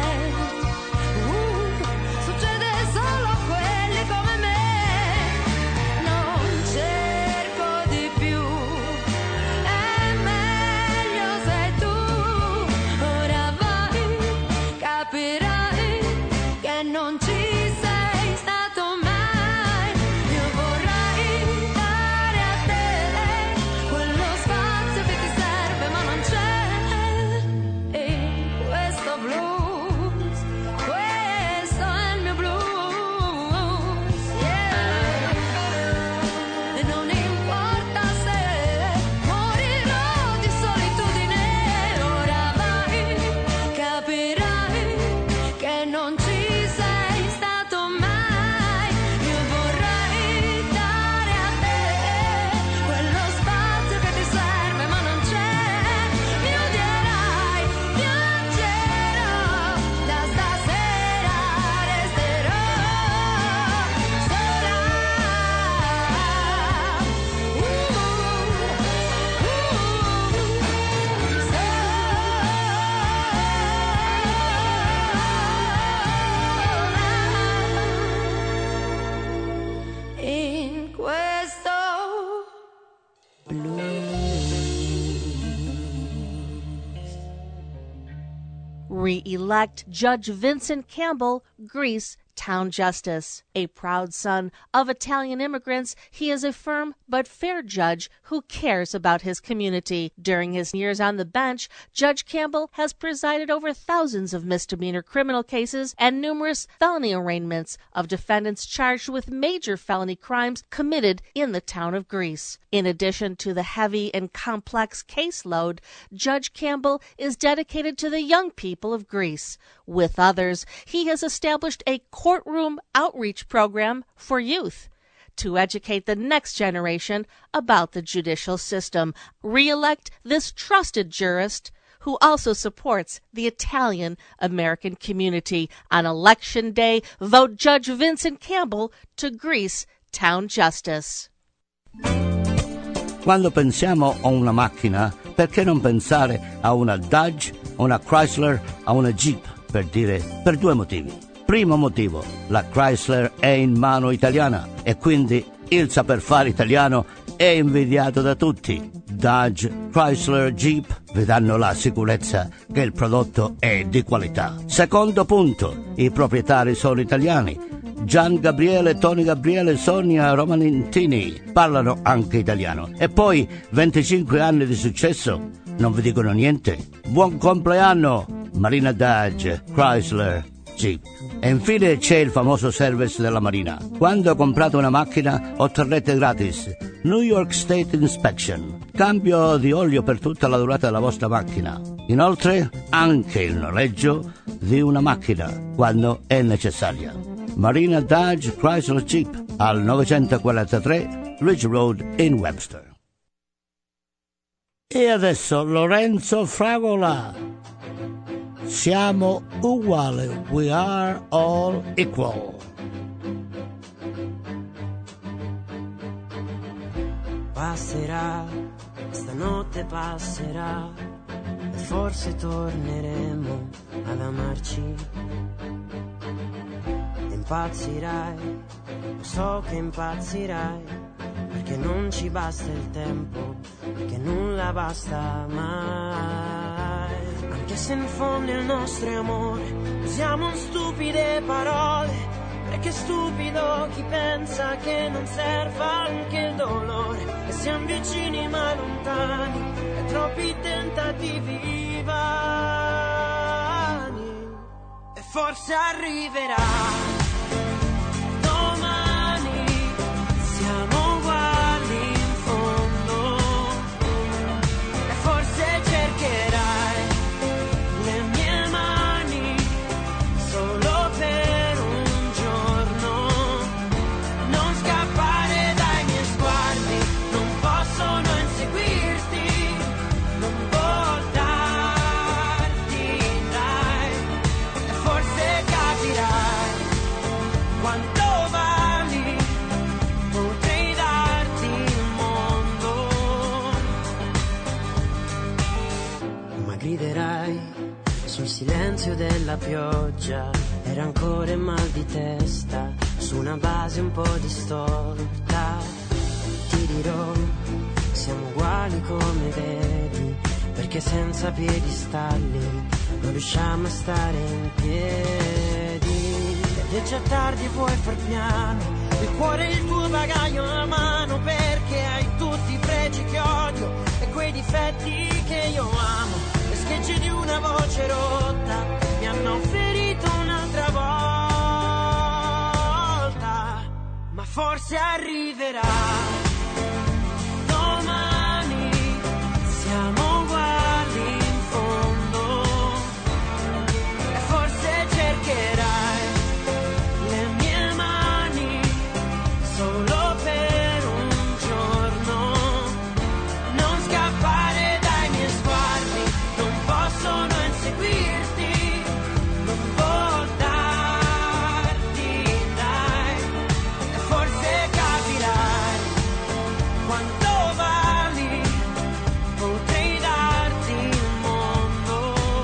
Succede solo a quelli come me. Non cerco di più, è meglio se tu ora vai, capirai che non ci sei stato mai. Io vorrei dare a te quello spazio che ti serve ma non c'è. E questo blues, questo è il mio blues, yeah. E non importa se morirò di solitudine, ora vai, capirai che non ci sei stato mai. Io vorrei dare a te quello spazio che ti serve ma non c'è. Mi odierai, piangerò, da stasera resterò sola. In questo Re-elect Judge Vincent Campbell, Greece Town Justice. A proud son of Italian immigrants, he is a firm but fair judge who cares about his community. During his years on the bench, Judge Campbell has presided over thousands of misdemeanor criminal cases and numerous felony arraignments of defendants charged with major felony crimes committed in the town of Greece. In addition to the heavy and complex caseload, Judge Campbell is dedicated to the young people of Greece. With others, he has established a courtroom outreach program for youth to educate the next generation about the judicial system. Re-elect this trusted jurist who also supports the Italian-American community. On Election Day, vote Judge Vincent Campbell to Greece Town Justice. Quando pensiamo a una macchina, perché non pensare a una Dodge, a una Chrysler, a una Jeep, per due motivi. Primo motivo, la Chrysler è in mano italiana e quindi il saper fare italiano è invidiato da tutti. Dodge, Chrysler, Jeep vi danno la sicurezza che il prodotto è di qualità. Secondo punto, i proprietari sono italiani. Gian Gabriele, Tony Gabriele, Sonia Romanentini parlano anche italiano. E poi 25 anni di successo, non vi dicono niente. Buon compleanno, Marina Dodge, Chrysler, Jeep. E infine c'è il famoso service della Marina. Quando ho comprato una macchina otterrete gratis New York State Inspection, cambio di olio per tutta la durata della vostra macchina. Inoltre anche il noleggio di una macchina quando è necessaria. Marina Dodge Chrysler Jeep al 943 Ridge Road in Webster. E adesso Lorenzo Fragola. siamo uguali, we are all equal. Passerà, stanotte passerà, e forse torneremo ad amarci. Impazzirai, lo so che impazzirai, perché non ci basta il tempo, perché nulla basta mai. Anche se in fondo il nostro amore usiamo stupide parole, perché stupido chi pensa che non serva anche il dolore, e siamo vicini ma lontani, e troppi tentativi vani, e forse arriverà. Sul silenzio della pioggia e rancore e mal di testa, su una base un po' distorta. Ti dirò, siamo uguali come vedi, perché senza piedistalli non riusciamo a stare in piedi. Ed è già tardi e vuoi far piano, il cuore e il tuo bagaglio alla mano, perché hai tutti i pregi che odio e quei difetti che io amo. Le schegge di una voce rotta mi hanno ferito un'altra volta, ma forse arriverà. Domani siamo uguali in fondo, e forse cercherai le mie mani solo per un giorno. Non scappare dai miei sguardi, non possono inseguirti, non voltarti, dai, e forse capirai quanto vali, potrei darti il mondo,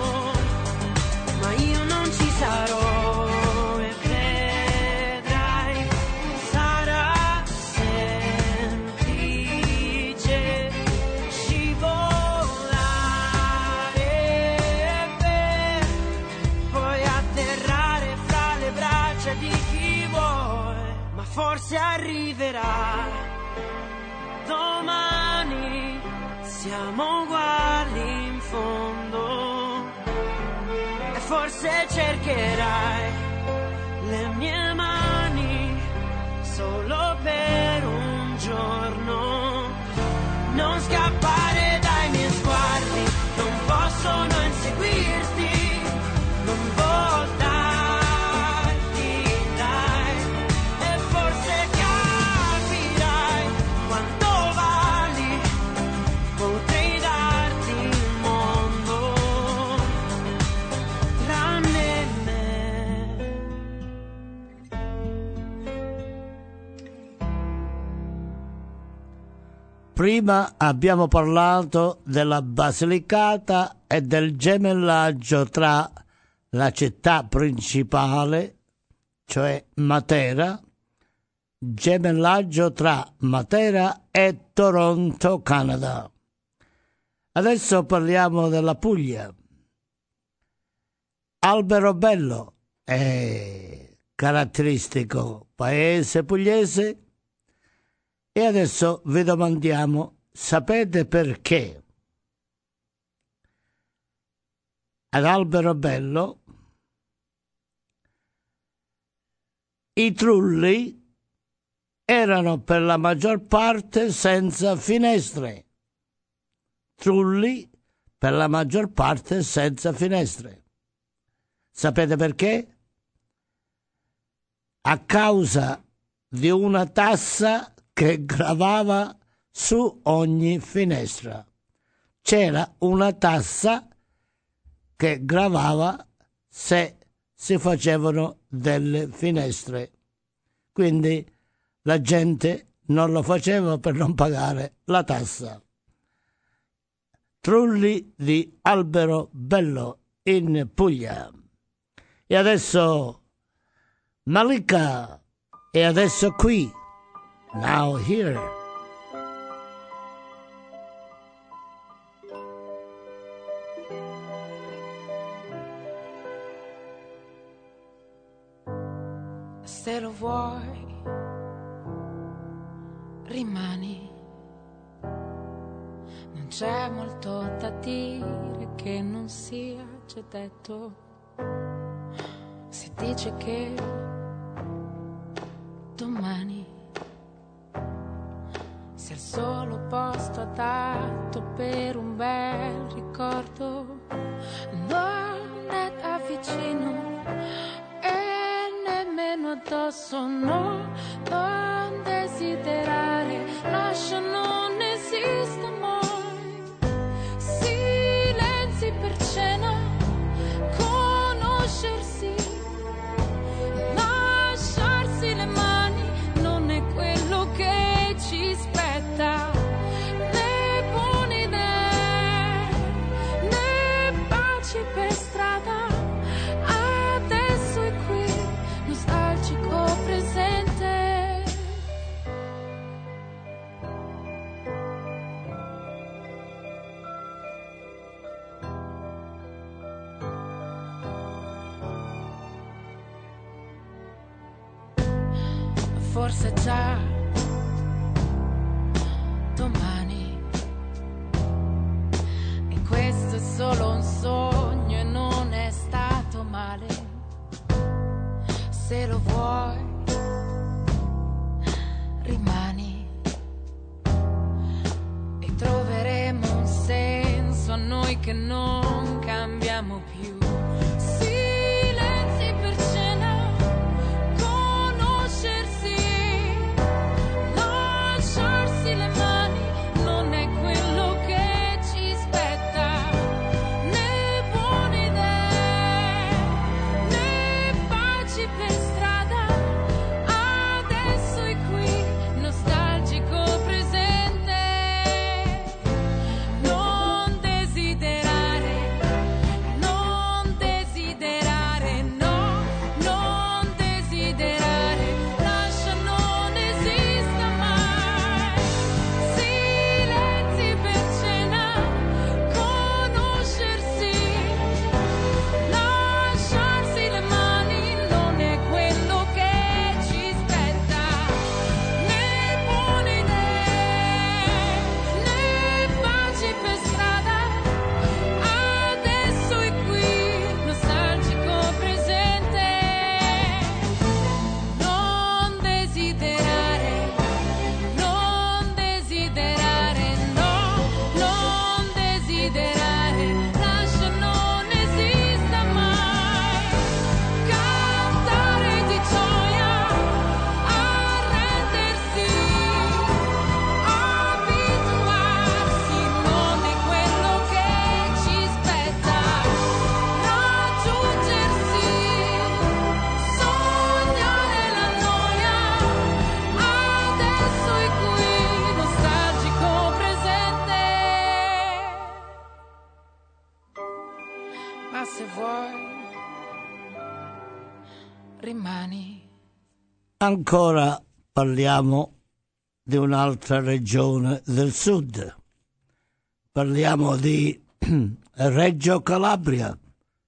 ma io non ci sarò e vedrai, sarà semplice scivolare per poi atterrare fra le braccia di chi vuoi, ma forse arriverà. Domani siamo uguali in fondo, e forse cercherai le mie mani solo per un giorno. Non scappare dai miei sguardi, non possono inseguirti, non voltarti, dai, e forse capirai quanto vali, potrei darti il mondo, tranne me. Prima abbiamo parlato della Basilicata e del gemellaggio tra la città principale, cioè Matera, gemellaggio tra Matera e Toronto, Canada. Adesso parliamo della Puglia. Alberobello è caratteristico paese pugliese. E adesso vi domandiamo, sapete perché ad Alberobello i trulli erano per la maggior parte senza finestre? Trulli per la maggior parte senza finestre. Sapete perché? A causa di una tassa che gravava su ogni finestra. C'era una tassa che gravava se si facevano delle finestre. Quindi la gente non lo faceva per non pagare la tassa. Trulli di Albero Bello in Puglia. E adesso Malika, e adesso qui, Now Here. Se lo vuoi, rimani. Non c'è molto da dire che non sia già detto. Si dice che domani sia il solo posto adatto per un bel ricordo. Non è da vicino e nemmeno addosso, no, non desiderare, lascia, non esiste amore. Silenzi per cena, conoscersi, lasciarsi le mani, non è quello che ci spetta. Né buone idee, né baci per strada. Adesso è qui, nostalgico presente. Forse già domani, e questo è solo un sogno e non è stato male. Se lo vuoi, rimani e troveremo un senso a noi che non cambiamo più. Silenzi per cena, conoscersi, lasciarsi le mani, non è quello che ci spetta. Né buone idee, né baci per strada. Adesso è qui, nostalgico presente. Non desiderare, non desiderare, no, non desiderare, lascia, non esista mai. Silenzi per cena, conoscersi, lasciarsi le mani, non è quello che ci spetta. Né buone idee, né baci per strada. Adesso è qui, nostalgico presente. Non desiderare, non desiderare, no, non desiderare, lascia, non esista mai. Cantare di gioia, arrendersi, abituarsi, non è quello che ci spetta. Raggiungersi, sognare la noia. Adesso è qui, nostalgico presente. Ma se vuoi, rimani. Ancora parliamo di un'altra regione del sud. Parliamo di Reggio Calabria.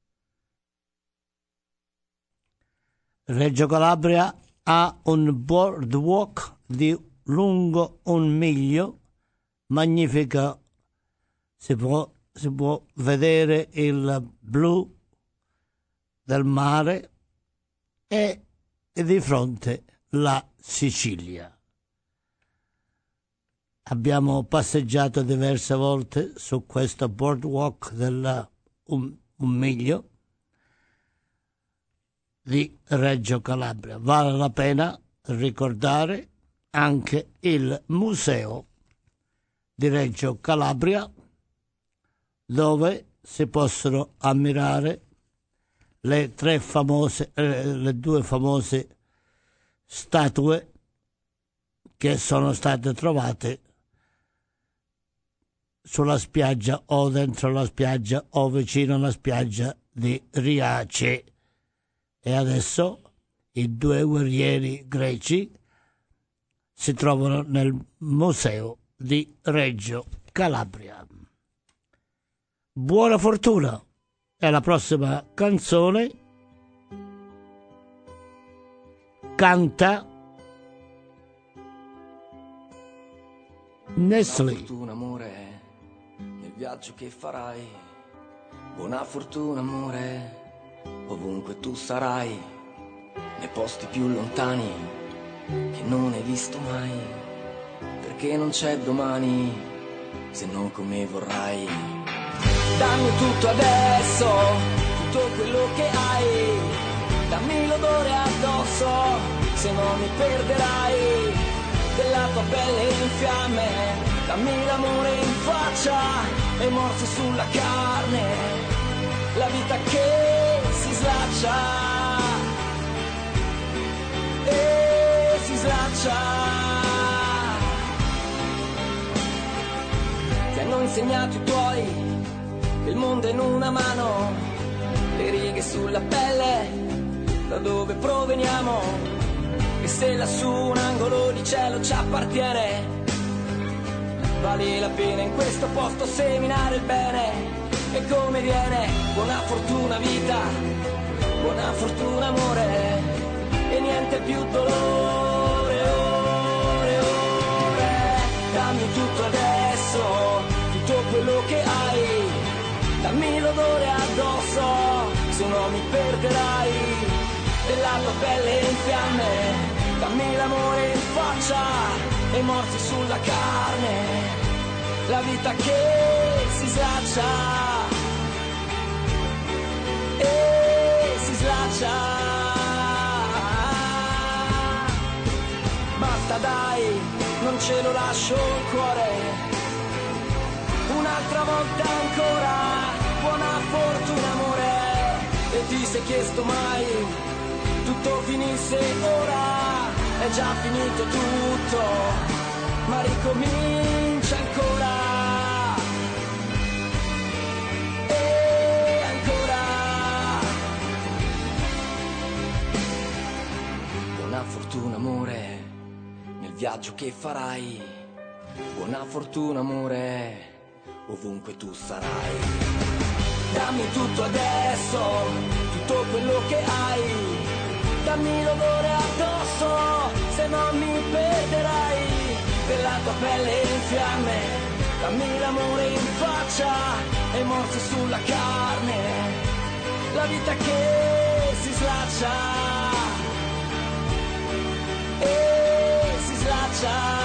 Reggio Calabria ha un boardwalk di lungo 1 miglio, magnifico, si può vedere il blu del mare e di fronte la Sicilia. Abbiamo passeggiato diverse volte su questo boardwalk del 1 miglio di Reggio Calabria. Vale la pena ricordare anche il museo di Reggio Calabria, dove si possono ammirare le due famose statue che sono state trovate sulla spiaggia o dentro la spiaggia o vicino alla spiaggia di Riace. E adesso i due guerrieri greci si trovano nel museo di Reggio Calabria. Buona fortuna! E la prossima canzone canta Nestlé. Buona fortuna amore nel viaggio che farai, buona fortuna amore ovunque tu sarai, nei posti più lontani che non hai visto mai, perché non c'è domani se non come vorrai. Dammi tutto adesso, tutto quello che hai, dammi l'odore addosso, se no mi perderai, della tua pelle in fiamme, dammi l'amore in faccia e morsi sulla carne, la vita che si slaccia e si slaccia. Ti hanno insegnato i tuoi che il mondo è in una mano, le righe sulla pelle, da dove proveniamo, e se lassù un angolo di cielo ci appartiene, vale la pena in questo posto seminare il bene. E come viene, buona fortuna vita, buona fortuna amore, e niente più dolore, ore, ore. Dammi tutto adesso, tutto quello che hai, dammi l'odore addosso, se no mi perderai, della tua pelle in fiamme, dammi l'amore in faccia e morsi sulla carne, la vita che si slaccia e si slaccia. Basta dai, non ce lo lascio il cuore, un'altra volta ancora, buona fortuna amore, e ti sei chiesto mai tutto finisse ora, è già finito tutto, ma ricomincia ancora e ancora. Buona fortuna amore nel viaggio che farai, buona fortuna amore ovunque tu sarai. Dammi tutto adesso, tutto quello che hai, dammi l'odore addosso, se non mi perderai, della tua pelle in fiamme, dammi l'amore in faccia e morsi sulla carne, la vita che si slaccia e si slaccia.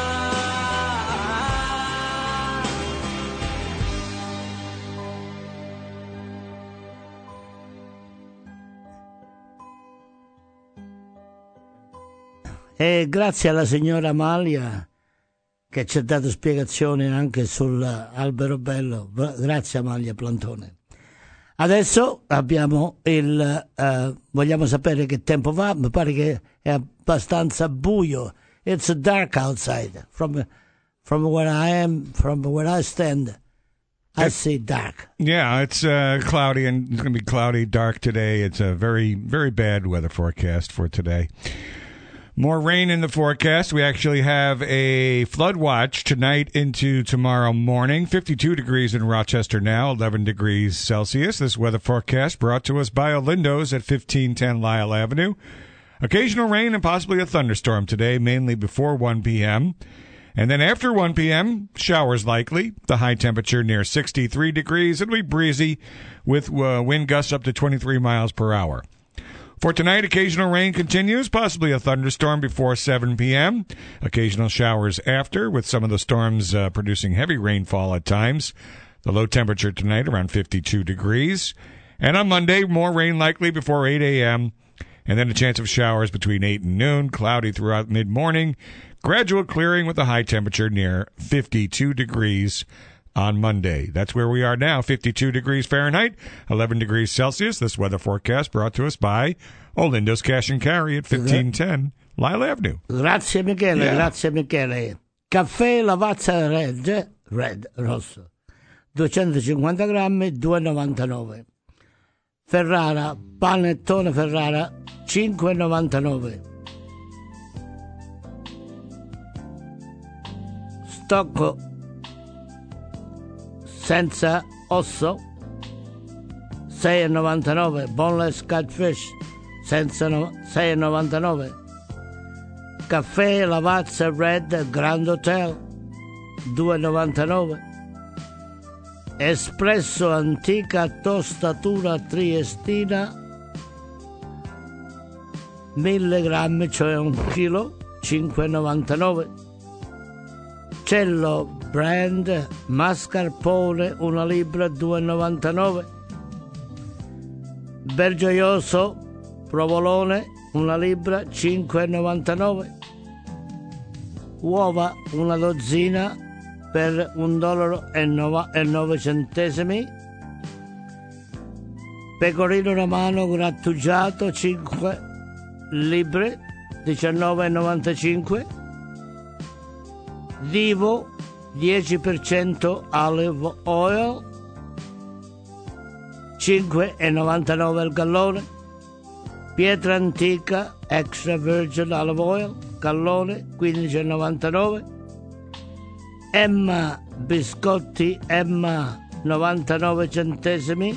E grazie alla signora Amalia che ci ha dato spiegazioni anche sull'albero bello. Grazie Amalia Plantone. Adesso abbiamo vogliamo sapere che tempo va. Mi pare che è abbastanza buio. It's dark outside. From where I am, from where I stand, I see dark. Yeah, it's cloudy, and it's going to be cloudy, dark today. It's a very, very bad weather forecast for today. More rain in the forecast. We actually have a flood watch tonight into tomorrow morning. 52 degrees in Rochester now, 11 degrees Celsius. This weather forecast brought to us by Olindo's at 1510 Lyle Avenue. Occasional rain and possibly a thunderstorm today, mainly before 1 p.m. And then after 1 p.m., showers likely. The high temperature near 63 degrees. It'll be breezy with wind gusts up to 23 miles per hour. For tonight, occasional rain continues, possibly a thunderstorm before 7 p.m. Occasional showers after, with some of the storms producing heavy rainfall at times. The low temperature tonight around 52 degrees. And on Monday, more rain likely before 8 a.m. And then a chance of showers between 8 and noon, cloudy throughout mid-morning. Gradual clearing with a high temperature near 52 degrees on Monday. That's where we are now, 52 degrees Fahrenheit, 11 degrees Celsius. This weather forecast brought to us by Olindo's Cash and Carry at 1510 Lyle Avenue. Grazie Michele, grazie Michele. Caffè Lavazza Red, rosso, 250 grammi, 2,99. Ferrara, panettone Ferrara, 5,99. Stocco senza osso, 6,99. Boneless catfish, senza 6,99. Caffè Lavazza Red Grand Hotel, 2,99. Espresso antica tostatura triestina, 1000 grammi, cioè 1 chilo, 5,99. Cello brand mascarpone 1 libra, 2,99. Bergioioso provolone 1 libra, 5,99. Uova una dozzina per $1,09. Pecorino romano grattugiato 5 libbre, 19,95. Divo 10% olive oil, 5,99 al gallone. Pietra antica extra virgin olive oil, gallone, 15,99. Emma biscotti Emma, 99 centesimi.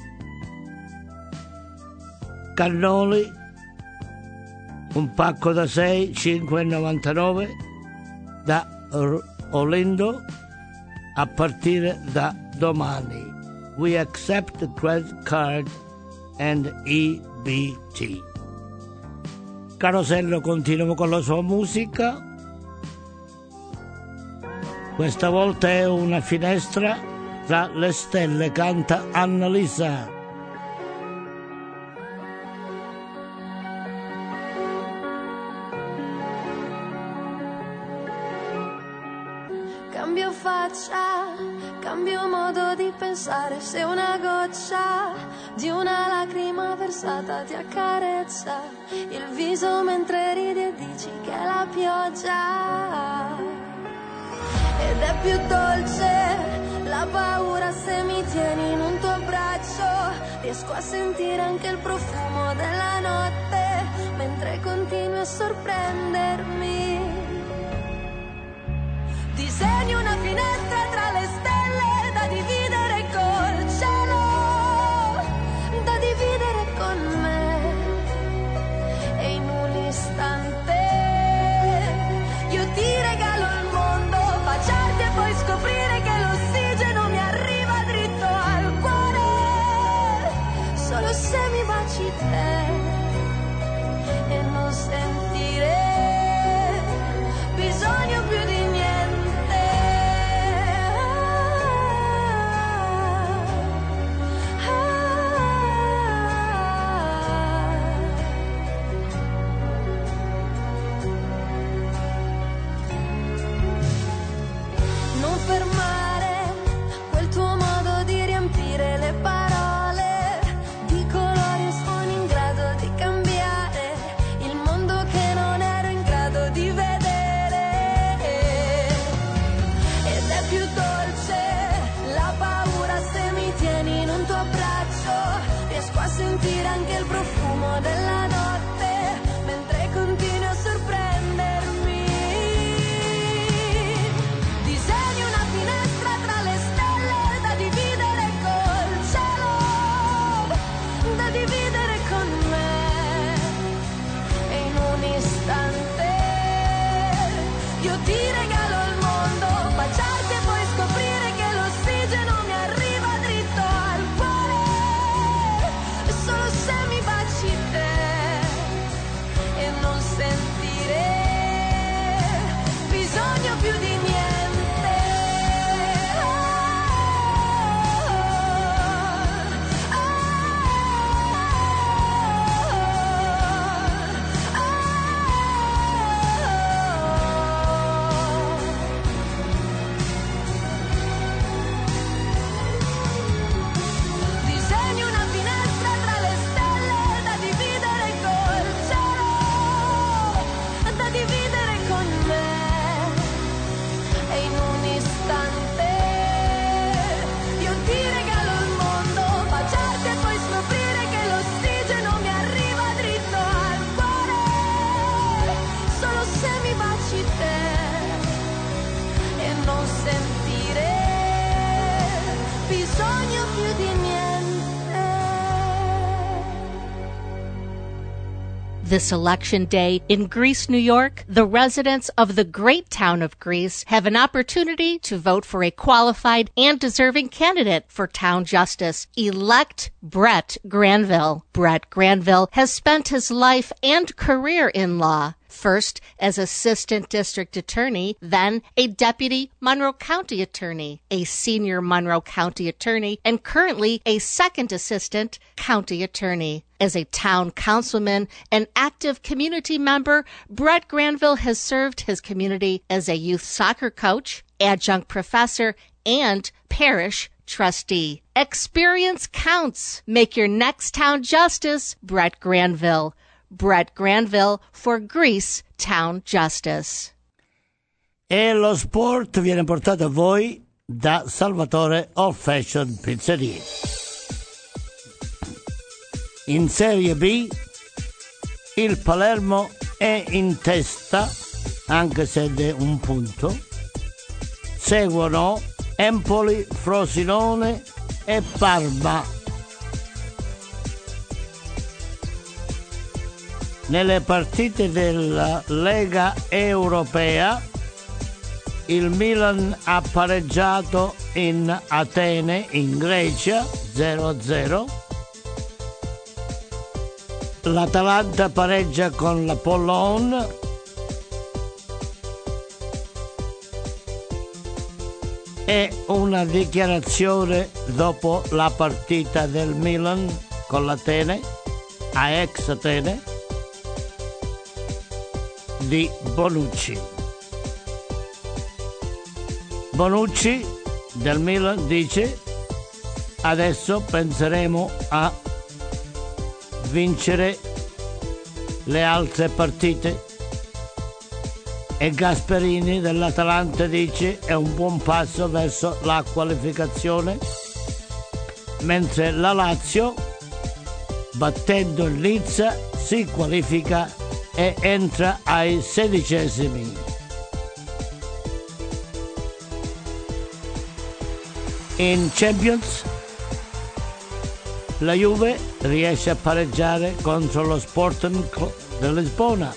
Cannoli un pacco da 6, 5,99 da Olindo a partire da domani. We accept credit card and EBT. Carosello continua con la sua musica. Questa volta è una finestra tra le stelle, canta Annalisa. Cambio faccia, cambio modo di pensare, se una goccia di una lacrima versata ti accarezza il viso mentre ridi e dici che è la pioggia. Ed è più dolce la paura se mi tieni in un tuo braccio, riesco a sentire anche il profumo della notte mentre continui a sorprendermi. Disegni una finestra tra le stelle da dividere col cielo, da dividere con me, e in un istante io ti regalo il mondo, baciarti e poi scoprire che l'ossigeno mi arriva dritto al cuore, solo se mi baci te e non sentire bisogno più di niente. This election day in Greece, New York, the residents of the great town of Greece have an opportunity to vote for a qualified and deserving candidate for town justice. Elect Brett Granville. Brett Granville has spent his life and career in law. First as assistant district attorney, then a deputy Monroe County attorney, a senior Monroe County attorney, and currently a second assistant county attorney. As a town councilman and active community member, Brett Granville has served his community as a youth soccer coach, adjunct professor, and parish trustee. Experience counts. Make your next town justice Brett Granville. Brett Granville for Greece Town Justice. E lo sport viene portato a voi da Salvatore Old Fashion Pizzeria. In Serie B il Palermo è in testa, anche se è un punto. Seguono Empoli, Frosinone e Parma. Nelle partite della Lega Europea il Milan ha pareggiato in Atene, in Grecia, 0-0. L'Atalanta pareggia con l'Apollon. E una dichiarazione dopo la partita del Milan con l'Atene, Ajax Atene, di Bonucci. Bonucci del Milan dice: adesso penseremo a vincere le altre partite. E Gasperini dell'Atalanta dice: è un buon passo verso la qualificazione, mentre la Lazio, battendo il Nizza, si qualifica e entra ai 16esimi. In Champions la Juve riesce a pareggiare contro lo Sporting del Lisbona,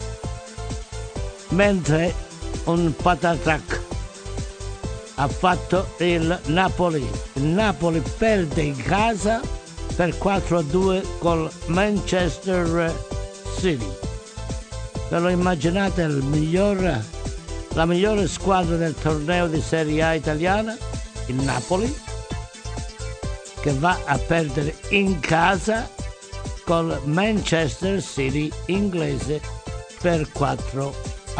mentre un patatrac ha fatto il Napoli. Il Napoli perde in casa per 4-2 col Manchester City. Ve lo immaginate la migliore squadra del torneo di Serie A italiana, il Napoli, che va a perdere in casa col Manchester City inglese per 4-2.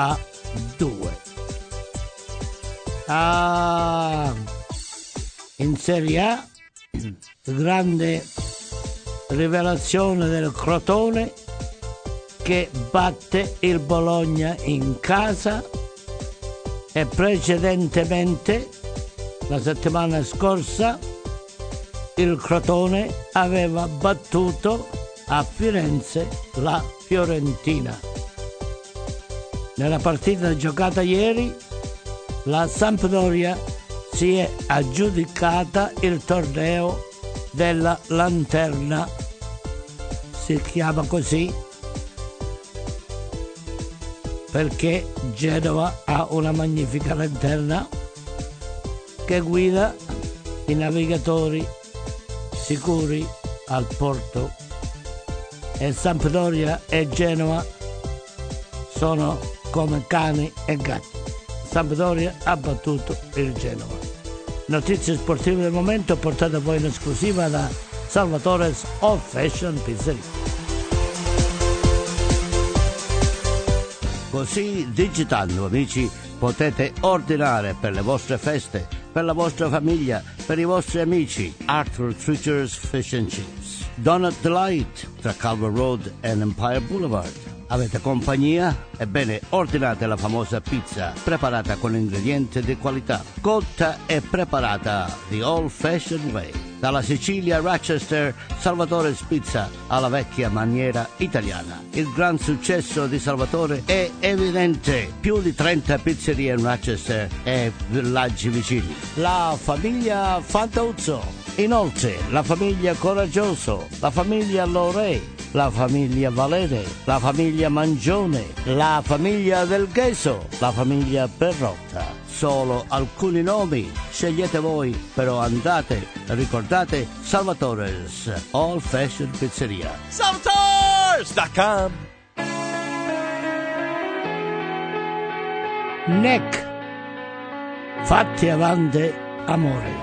In Serie A, grande rivelazione del Crotone, che batte il Bologna in casa, e precedentemente la settimana scorsa il Crotone aveva battuto a Firenze la Fiorentina. Nella partita giocata ieri la Sampdoria si è aggiudicata il torneo della Lanterna, si chiama così perché Genova ha una magnifica lanterna che guida i navigatori sicuri al porto, e Sampdoria e Genova sono come cani e gatti. Sampdoria ha battuto il Genova. Notizie sportive del momento portate a voi in esclusiva da Salvatore's Old Fashion Pizzeria. Così digitando, amici, potete ordinare per le vostre feste, per la vostra famiglia, per i vostri amici. Arthur Treacher's Fish and Chips, Donut Delight tra Calvert Road e Empire Boulevard. Avete compagnia? Ebbene, ordinate la famosa pizza preparata con ingredienti di qualità, cotta e preparata the old fashioned way. Dalla Sicilia a Rochester, Salvatore's Pizza alla vecchia maniera italiana. Il gran successo di Salvatore è evidente. Più di 30 pizzerie in Rochester e villaggi vicini. La famiglia Fantuzzo. Inoltre, la famiglia Coraggioso, la famiglia Lorei, la famiglia Valere, la famiglia Mangione, la famiglia Del Gheso, la famiglia Perrotta. Solo alcuni nomi, scegliete voi, però andate, ricordate Salvatore's Old Fashioned Pizzeria. Salvatores.com. Neck, fatti avanti amore.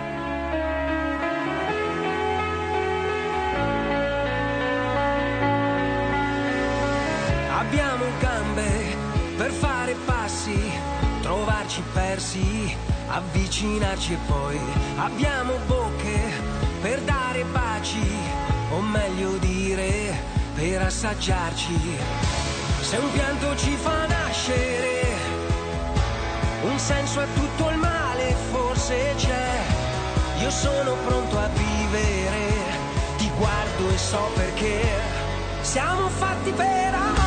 Abbiamo gambe per fare passi, trovarci persi, avvicinarci e poi abbiamo bocche per dare baci, o meglio dire per assaggiarci. Se un pianto ci fa nascere, un senso a tutto il male forse c'è. Io sono pronto a vivere, ti guardo e so perché siamo fatti per amare.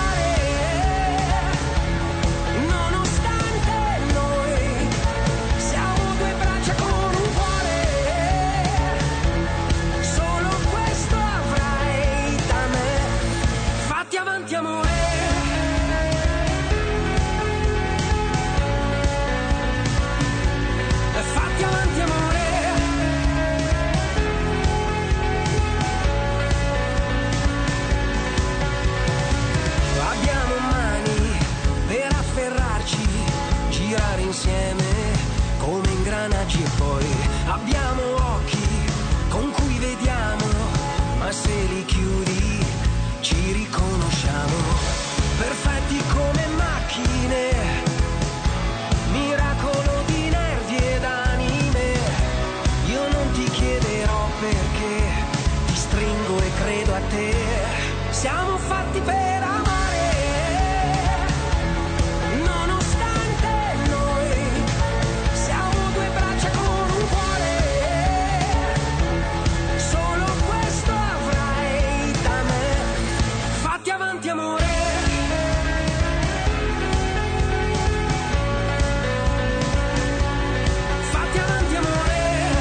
Avanti amore, fatti avanti amore, abbiamo mani per afferrarci, girare insieme come ingranaggi e poi abbiamo occhi con cui vediamo, ma se li chiudi ci riconosciamo, perfetti come macchine, miracolo di nervi ed anime. Io non ti chiederò perché, ti stringo e credo a te. Siamo fatti per amare, nonostante noi siamo due braccia con un cuore. Solo questo avrai da me. Fatti avanti amore, fatti avanti amore,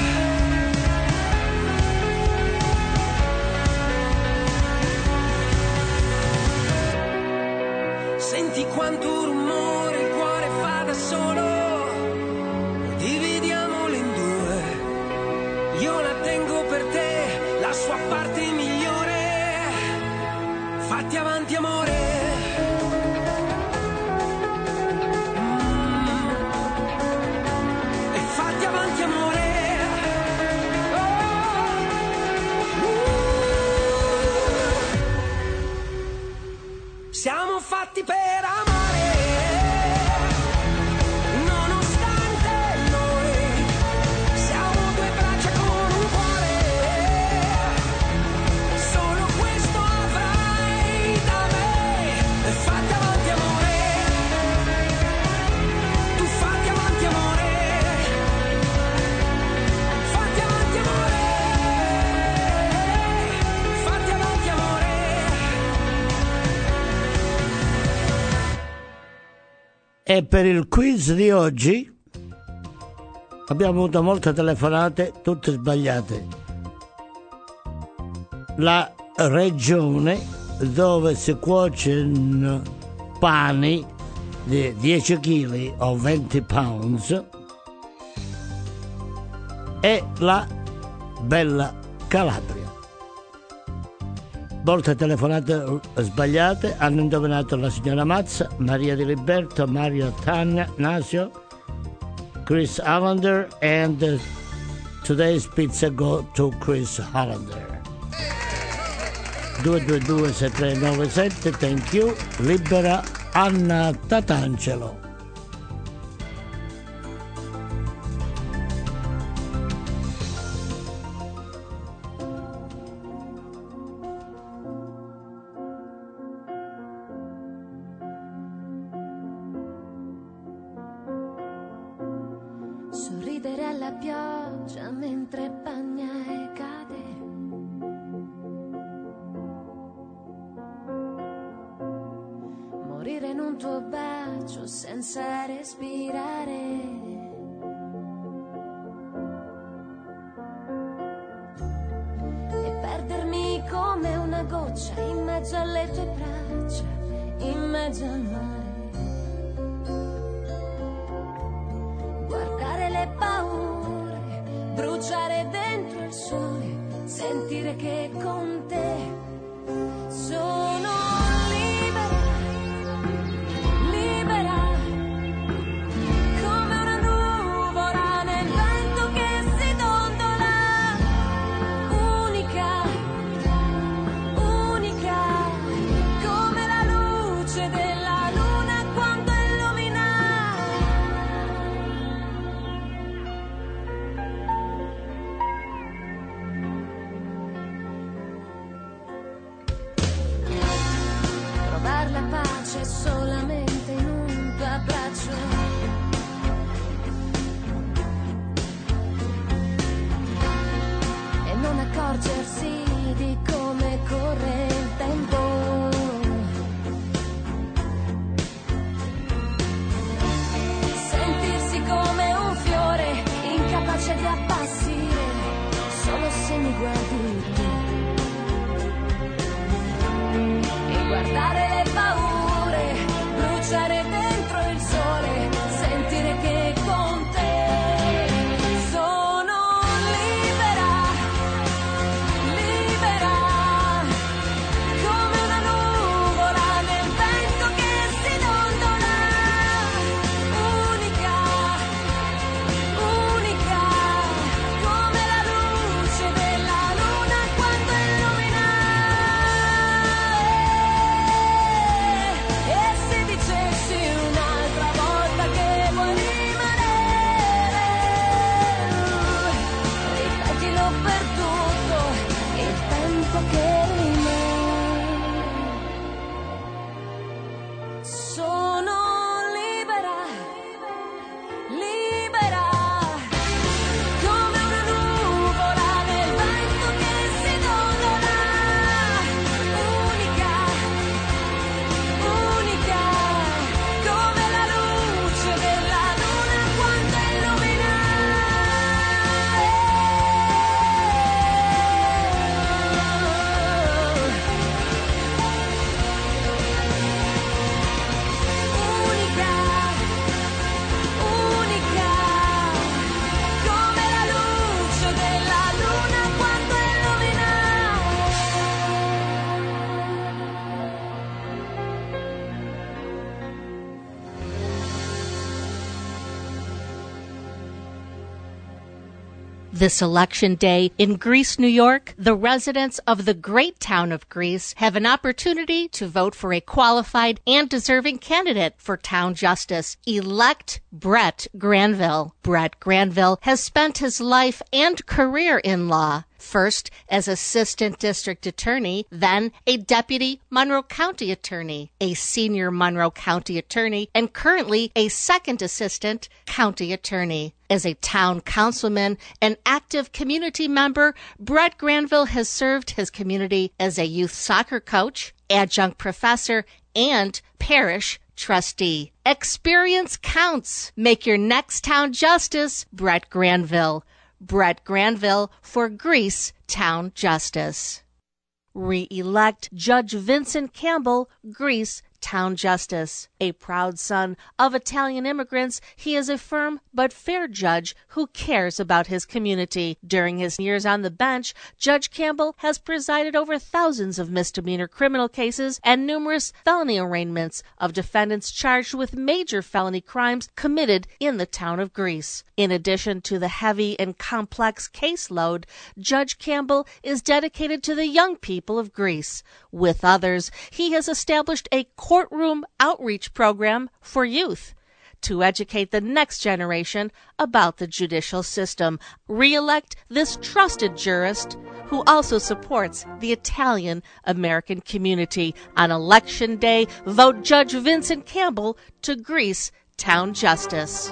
senti quanto rumore il cuore fa da solo, dividiamolo in due, io la tengo per te, la sua parte migliore. Fatti avanti amore, e fatti avanti amore, siamo fatti per amare, nonostante noi siamo due braccia con un cuore. Solo questo avrai da me, e fatti avanti amore, tu fatti avanti amore, fatti avanti amore, fatti avanti amore. E per il quiz di oggi abbiamo avuto molte telefonate, tutte sbagliate. La regione dove si cuociono pani di 10 kg o 20 pounds è la Bella Calabria. Molte telefonate sbagliate, hanno indovinato la signora Mazza, Maria Di Liberto, Mario Tanna, Nasio, Chris Hollander, and today's pizza go to Chris Hollander. 222-6397, thank you. Libera Anna Tatangelo. Sorridere alla pioggia mentre bagna e cade. Morire in un tuo bacio senza respirare. E perdermi come una goccia in mezzo mezzo alle tue braccia, in mezzo al mare. Guardare le paure, bruciare dentro il sole, sentire che con te sono libera, libera, come una nuvola nel vento che si dondola, unica, unica, come la luce della luna quando illumina. Trovar la pace solamente in un tuo abbraccio. E non accorgersi di come corre il tempo. Sentirsi come un fiore incapace di appassire, solo se mi guardi tu. E guardare le paure, bruciare dentro il sole, sentire che con te sono libera, libera, come una nuvola nel vento che si dondola, unica, unica, come la luce della luna quando illumina. E se dicessi un'altra volta che vuoi rimanere, ripetilo per tutto il tempo che rimane. Sono libera, libera, come una nuvola nel vento che si dondola, unica, unica, come la luce della luna quando illumina. Unica, unica, come la luce della luna quando illumina. This election day in Greece, New York, the residents of the great town of Greece have an opportunity to vote for a qualified and deserving candidate for town justice. Elect Brett Granville. Brett Granville has spent his life and career in law. First as assistant district attorney, then a deputy Monroe County attorney, a senior Monroe County attorney, and currently a second assistant county attorney. As a town councilman and active community member, Brett Granville has served his community as a youth soccer coach, adjunct professor, and parish trustee. Experience counts. Make your next town justice Brett Granville. Brett Granville for Greece Town Justice. Re-elect Judge Vincent Campbell, Greece Town Justice. A proud son of Italian immigrants, he is a firm but fair judge who cares about his community. During his years on the bench, Judge Campbell has presided over thousands of misdemeanor criminal cases and numerous felony arraignments of defendants charged with major felony crimes committed in the town of Greece. In addition to the heavy and complex caseload, Judge Campbell is dedicated to the young people of Greece. With others, he has established a courtroom outreach program for youth to educate the next generation about the judicial system. Re-elect this trusted jurist who also supports the Italian American community. On Election Day, vote Judge Vincent Campbell to Greece Town Justice.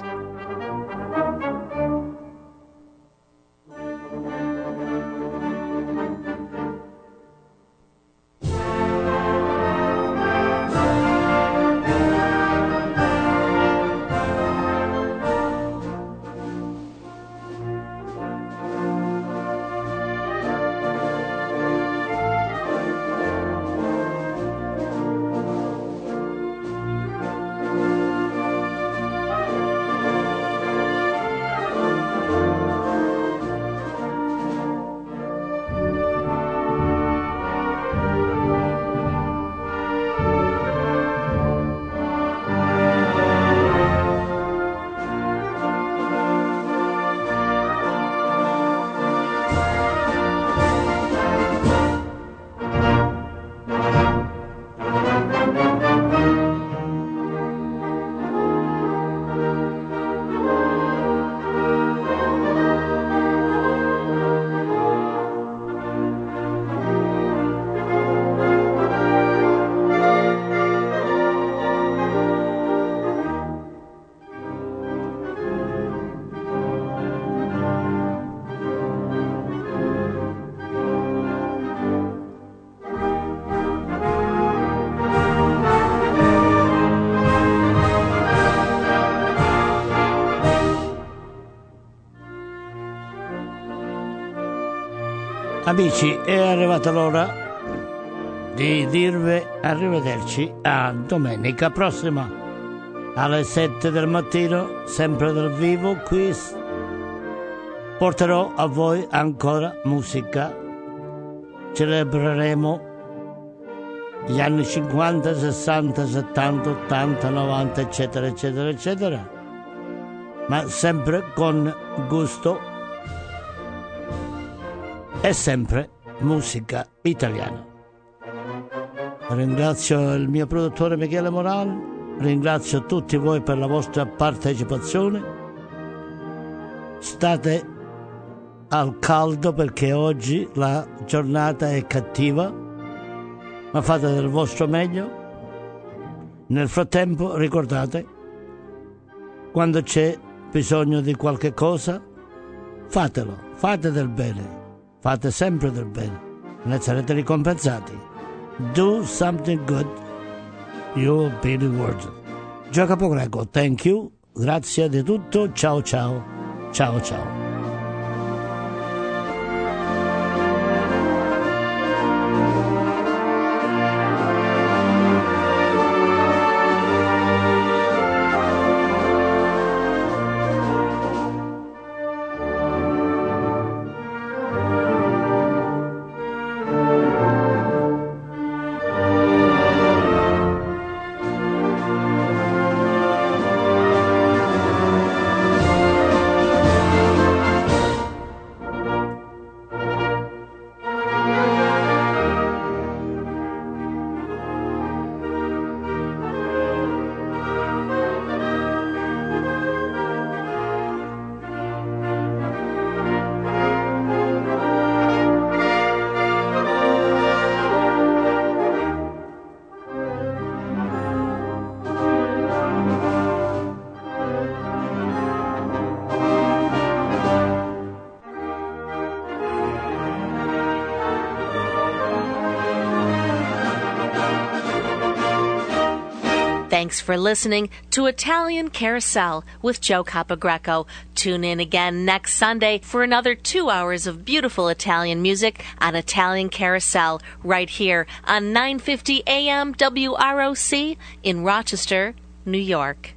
Amici, è arrivata l'ora di dirvi arrivederci a domenica prossima alle 7 del mattino, sempre dal vivo. Qui porterò a voi ancora musica. Celebreremo gli anni 50, 60, 70, 80, 90, eccetera, eccetera, eccetera, ma sempre con gusto e sempre musica italiana. Ringrazio il mio produttore Michele Moran, ringrazio tutti voi per la vostra partecipazione. State al caldo perché oggi la giornata è cattiva, ma fate del vostro meglio. Nel frattempo ricordate, quando c'è bisogno di qualche cosa, fatelo, fate del bene, fate sempre del bene, ne sarete ricompensati. Do something good, you'll be rewarded. Gio Capogreco, thank you, grazie di tutto, ciao ciao, ciao ciao. Thanks for listening to Italian Carousel with Joe Capogreco. Tune in again next Sunday for another 2 hours of beautiful Italian music on Italian Carousel right here on 950 AM WROC in Rochester, New York.